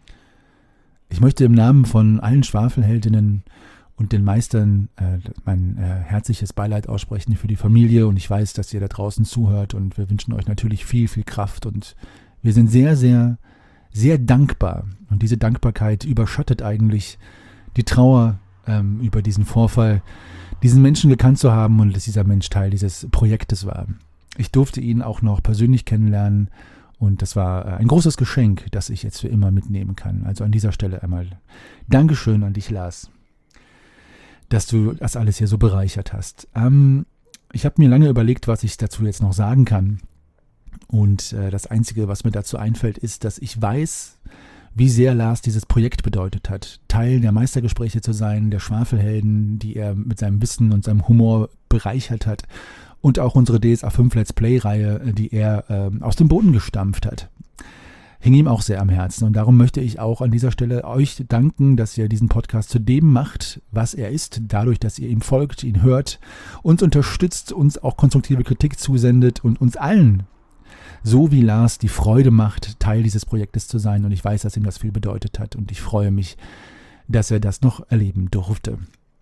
Ich möchte im Namen von allen Schwafelheldinnen und den Meistern äh, mein äh, herzliches Beileid aussprechen für die Familie, und ich weiß, dass ihr da draußen zuhört, und wir wünschen euch natürlich viel, viel Kraft, und wir sind sehr, sehr, sehr dankbar, und diese Dankbarkeit überschattet eigentlich die Trauer ähm, über diesen Vorfall, diesen Menschen gekannt zu haben und dass dieser Mensch Teil dieses Projektes war. Ich durfte ihn auch noch persönlich kennenlernen, und das war ein großes Geschenk, das ich jetzt für immer mitnehmen kann. Also an dieser Stelle einmal Dankeschön an dich, Lars, dass du das alles hier so bereichert hast. Ähm, ich habe mir lange überlegt, was ich dazu jetzt noch sagen kann. Und äh, das Einzige, was mir dazu einfällt, ist, dass ich weiß, wie sehr Lars dieses Projekt bedeutet hat. Teil der Meistergespräche zu sein, der Schwafelhelden, die er mit seinem Wissen und seinem Humor bereichert hat. Und auch unsere D S A fünf Let's Play-Reihe, die er äh, aus dem Boden gestampft hat. Hing ihm auch sehr am Herzen, und darum möchte ich auch an dieser Stelle euch danken, dass ihr diesen Podcast zu dem macht, was er ist, dadurch, dass ihr ihm folgt, ihn hört, uns unterstützt, uns auch konstruktive Kritik zusendet und uns allen, so wie Lars, die Freude macht, Teil dieses Projektes zu sein, und ich weiß, dass ihm das viel bedeutet hat, und ich freue mich, dass er das noch erleben durfte.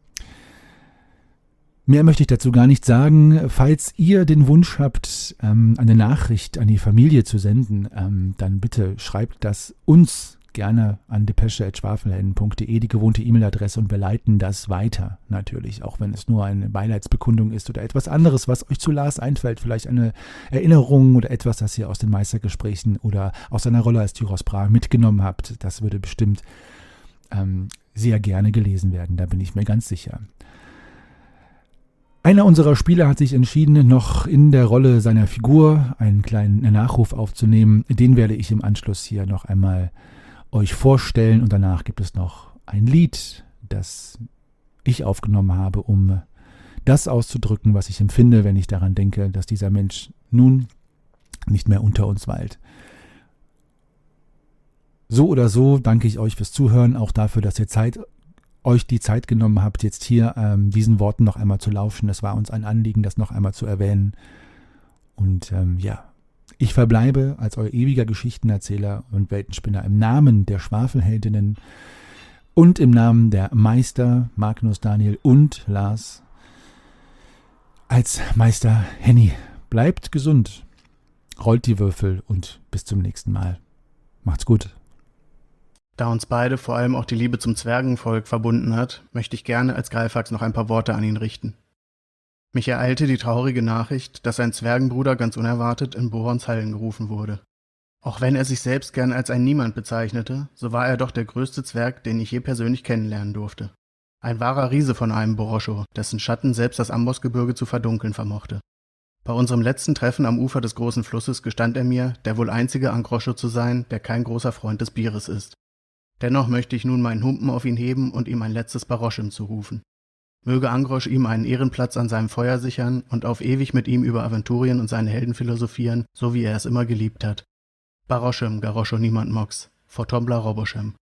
Mehr möchte ich dazu gar nicht sagen. Falls ihr den Wunsch habt, ähm, eine Nachricht an die Familie zu senden, ähm, dann bitte schreibt das uns gerne an depesche at schwafelhelden punkt de, die gewohnte E-Mail-Adresse, und wir leiten das weiter natürlich, auch wenn es nur eine Beileidsbekundung ist oder etwas anderes, was euch zu Lars einfällt, vielleicht eine Erinnerung oder etwas, das ihr aus den Meistergesprächen oder aus seiner Rolle als Tyros Brahe mitgenommen habt. Das würde bestimmt ähm, sehr gerne gelesen werden, da bin ich mir ganz sicher. Einer unserer Spieler hat sich entschieden, noch in der Rolle seiner Figur einen kleinen Nachruf aufzunehmen. Den werde ich im Anschluss hier noch einmal euch vorstellen, und danach gibt es noch ein Lied, das ich aufgenommen habe, um das auszudrücken, was ich empfinde, wenn ich daran denke, dass dieser Mensch nun nicht mehr unter uns weilt. So oder so danke ich euch fürs Zuhören, auch dafür, dass ihr Zeit euch die Zeit genommen habt, jetzt hier ähm, diesen Worten noch einmal zu lauschen. Es war uns ein Anliegen, das noch einmal zu erwähnen. Und ähm, ja, ich verbleibe als euer ewiger Geschichtenerzähler und Weltenspinner im Namen der Schwafelheldinnen und im Namen der Meister Magnus, Daniel und Lars als Meister Henny. Bleibt gesund, rollt die Würfel und bis zum nächsten Mal. Macht's gut. Da uns beide vor allem auch die Liebe zum Zwergenvolk verbunden hat, möchte ich gerne als Greifax noch ein paar Worte an ihn richten. Mich ereilte die traurige Nachricht, dass sein Zwergenbruder ganz unerwartet in Borons Hallen gerufen wurde. Auch wenn er sich selbst gern als ein Niemand bezeichnete, so war er doch der größte Zwerg, den ich je persönlich kennenlernen durfte. Ein wahrer Riese von einem Boroscho, dessen Schatten selbst das Ambossgebirge zu verdunkeln vermochte. Bei unserem letzten Treffen am Ufer des großen Flusses gestand er mir, der wohl einzige Angroscho zu sein, der kein großer Freund des Bieres ist. Dennoch möchte ich nun meinen Humpen auf ihn heben und ihm ein letztes Baroschem zurufen. Möge Angrosch ihm einen Ehrenplatz an seinem Feuer sichern und auf ewig mit ihm über Aventurien und seine Helden philosophieren, so wie er es immer geliebt hat. Baroschem, Garoscho Niemand Mox, Fortombla Roboschem.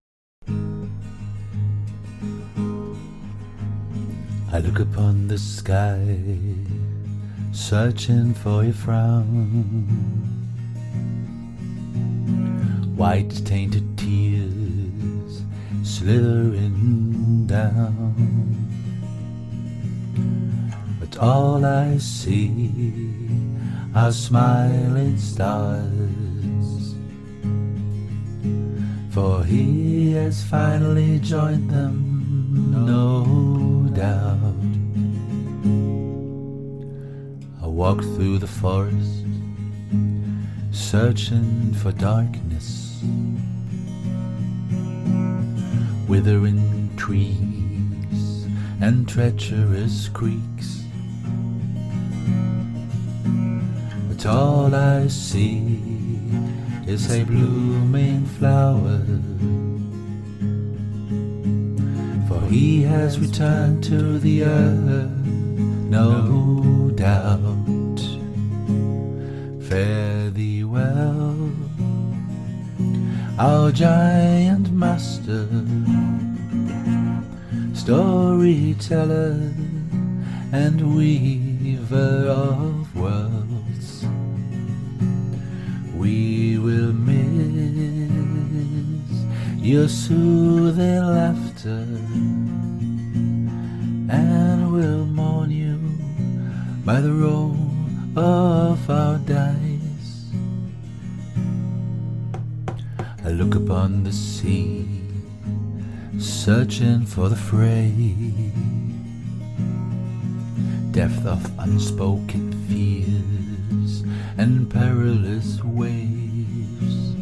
I look upon the sky, searching for your frown. White tainted tears slithering down. But all I see are smiling stars. For he has finally joined them, no doubt. I walk through the forest, searching for darkness. Withering trees and treacherous creeks. But all I see is a blooming flower. For he has returned to the earth, no doubt. Fare thee well, our giant master, storyteller and weaver of worlds. We will miss your soothing laughter, and will mourn you by the roll of our dice. I look upon the sea, searching for the fray, depth of unspoken fears and perilous waves.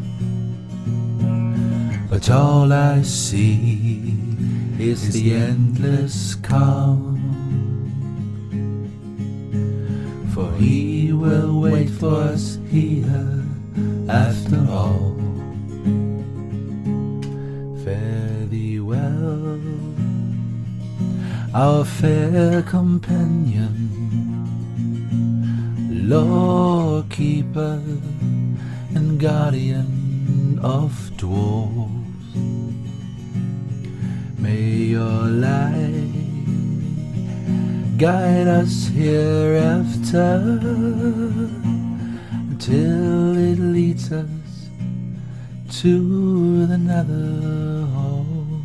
But all I see is the endless calm. For he will wait for us here after all. Fare thee well, our fair companion, law keeper and guardian of dwarves. May your light guide us hereafter, until it leads us to the nether hall.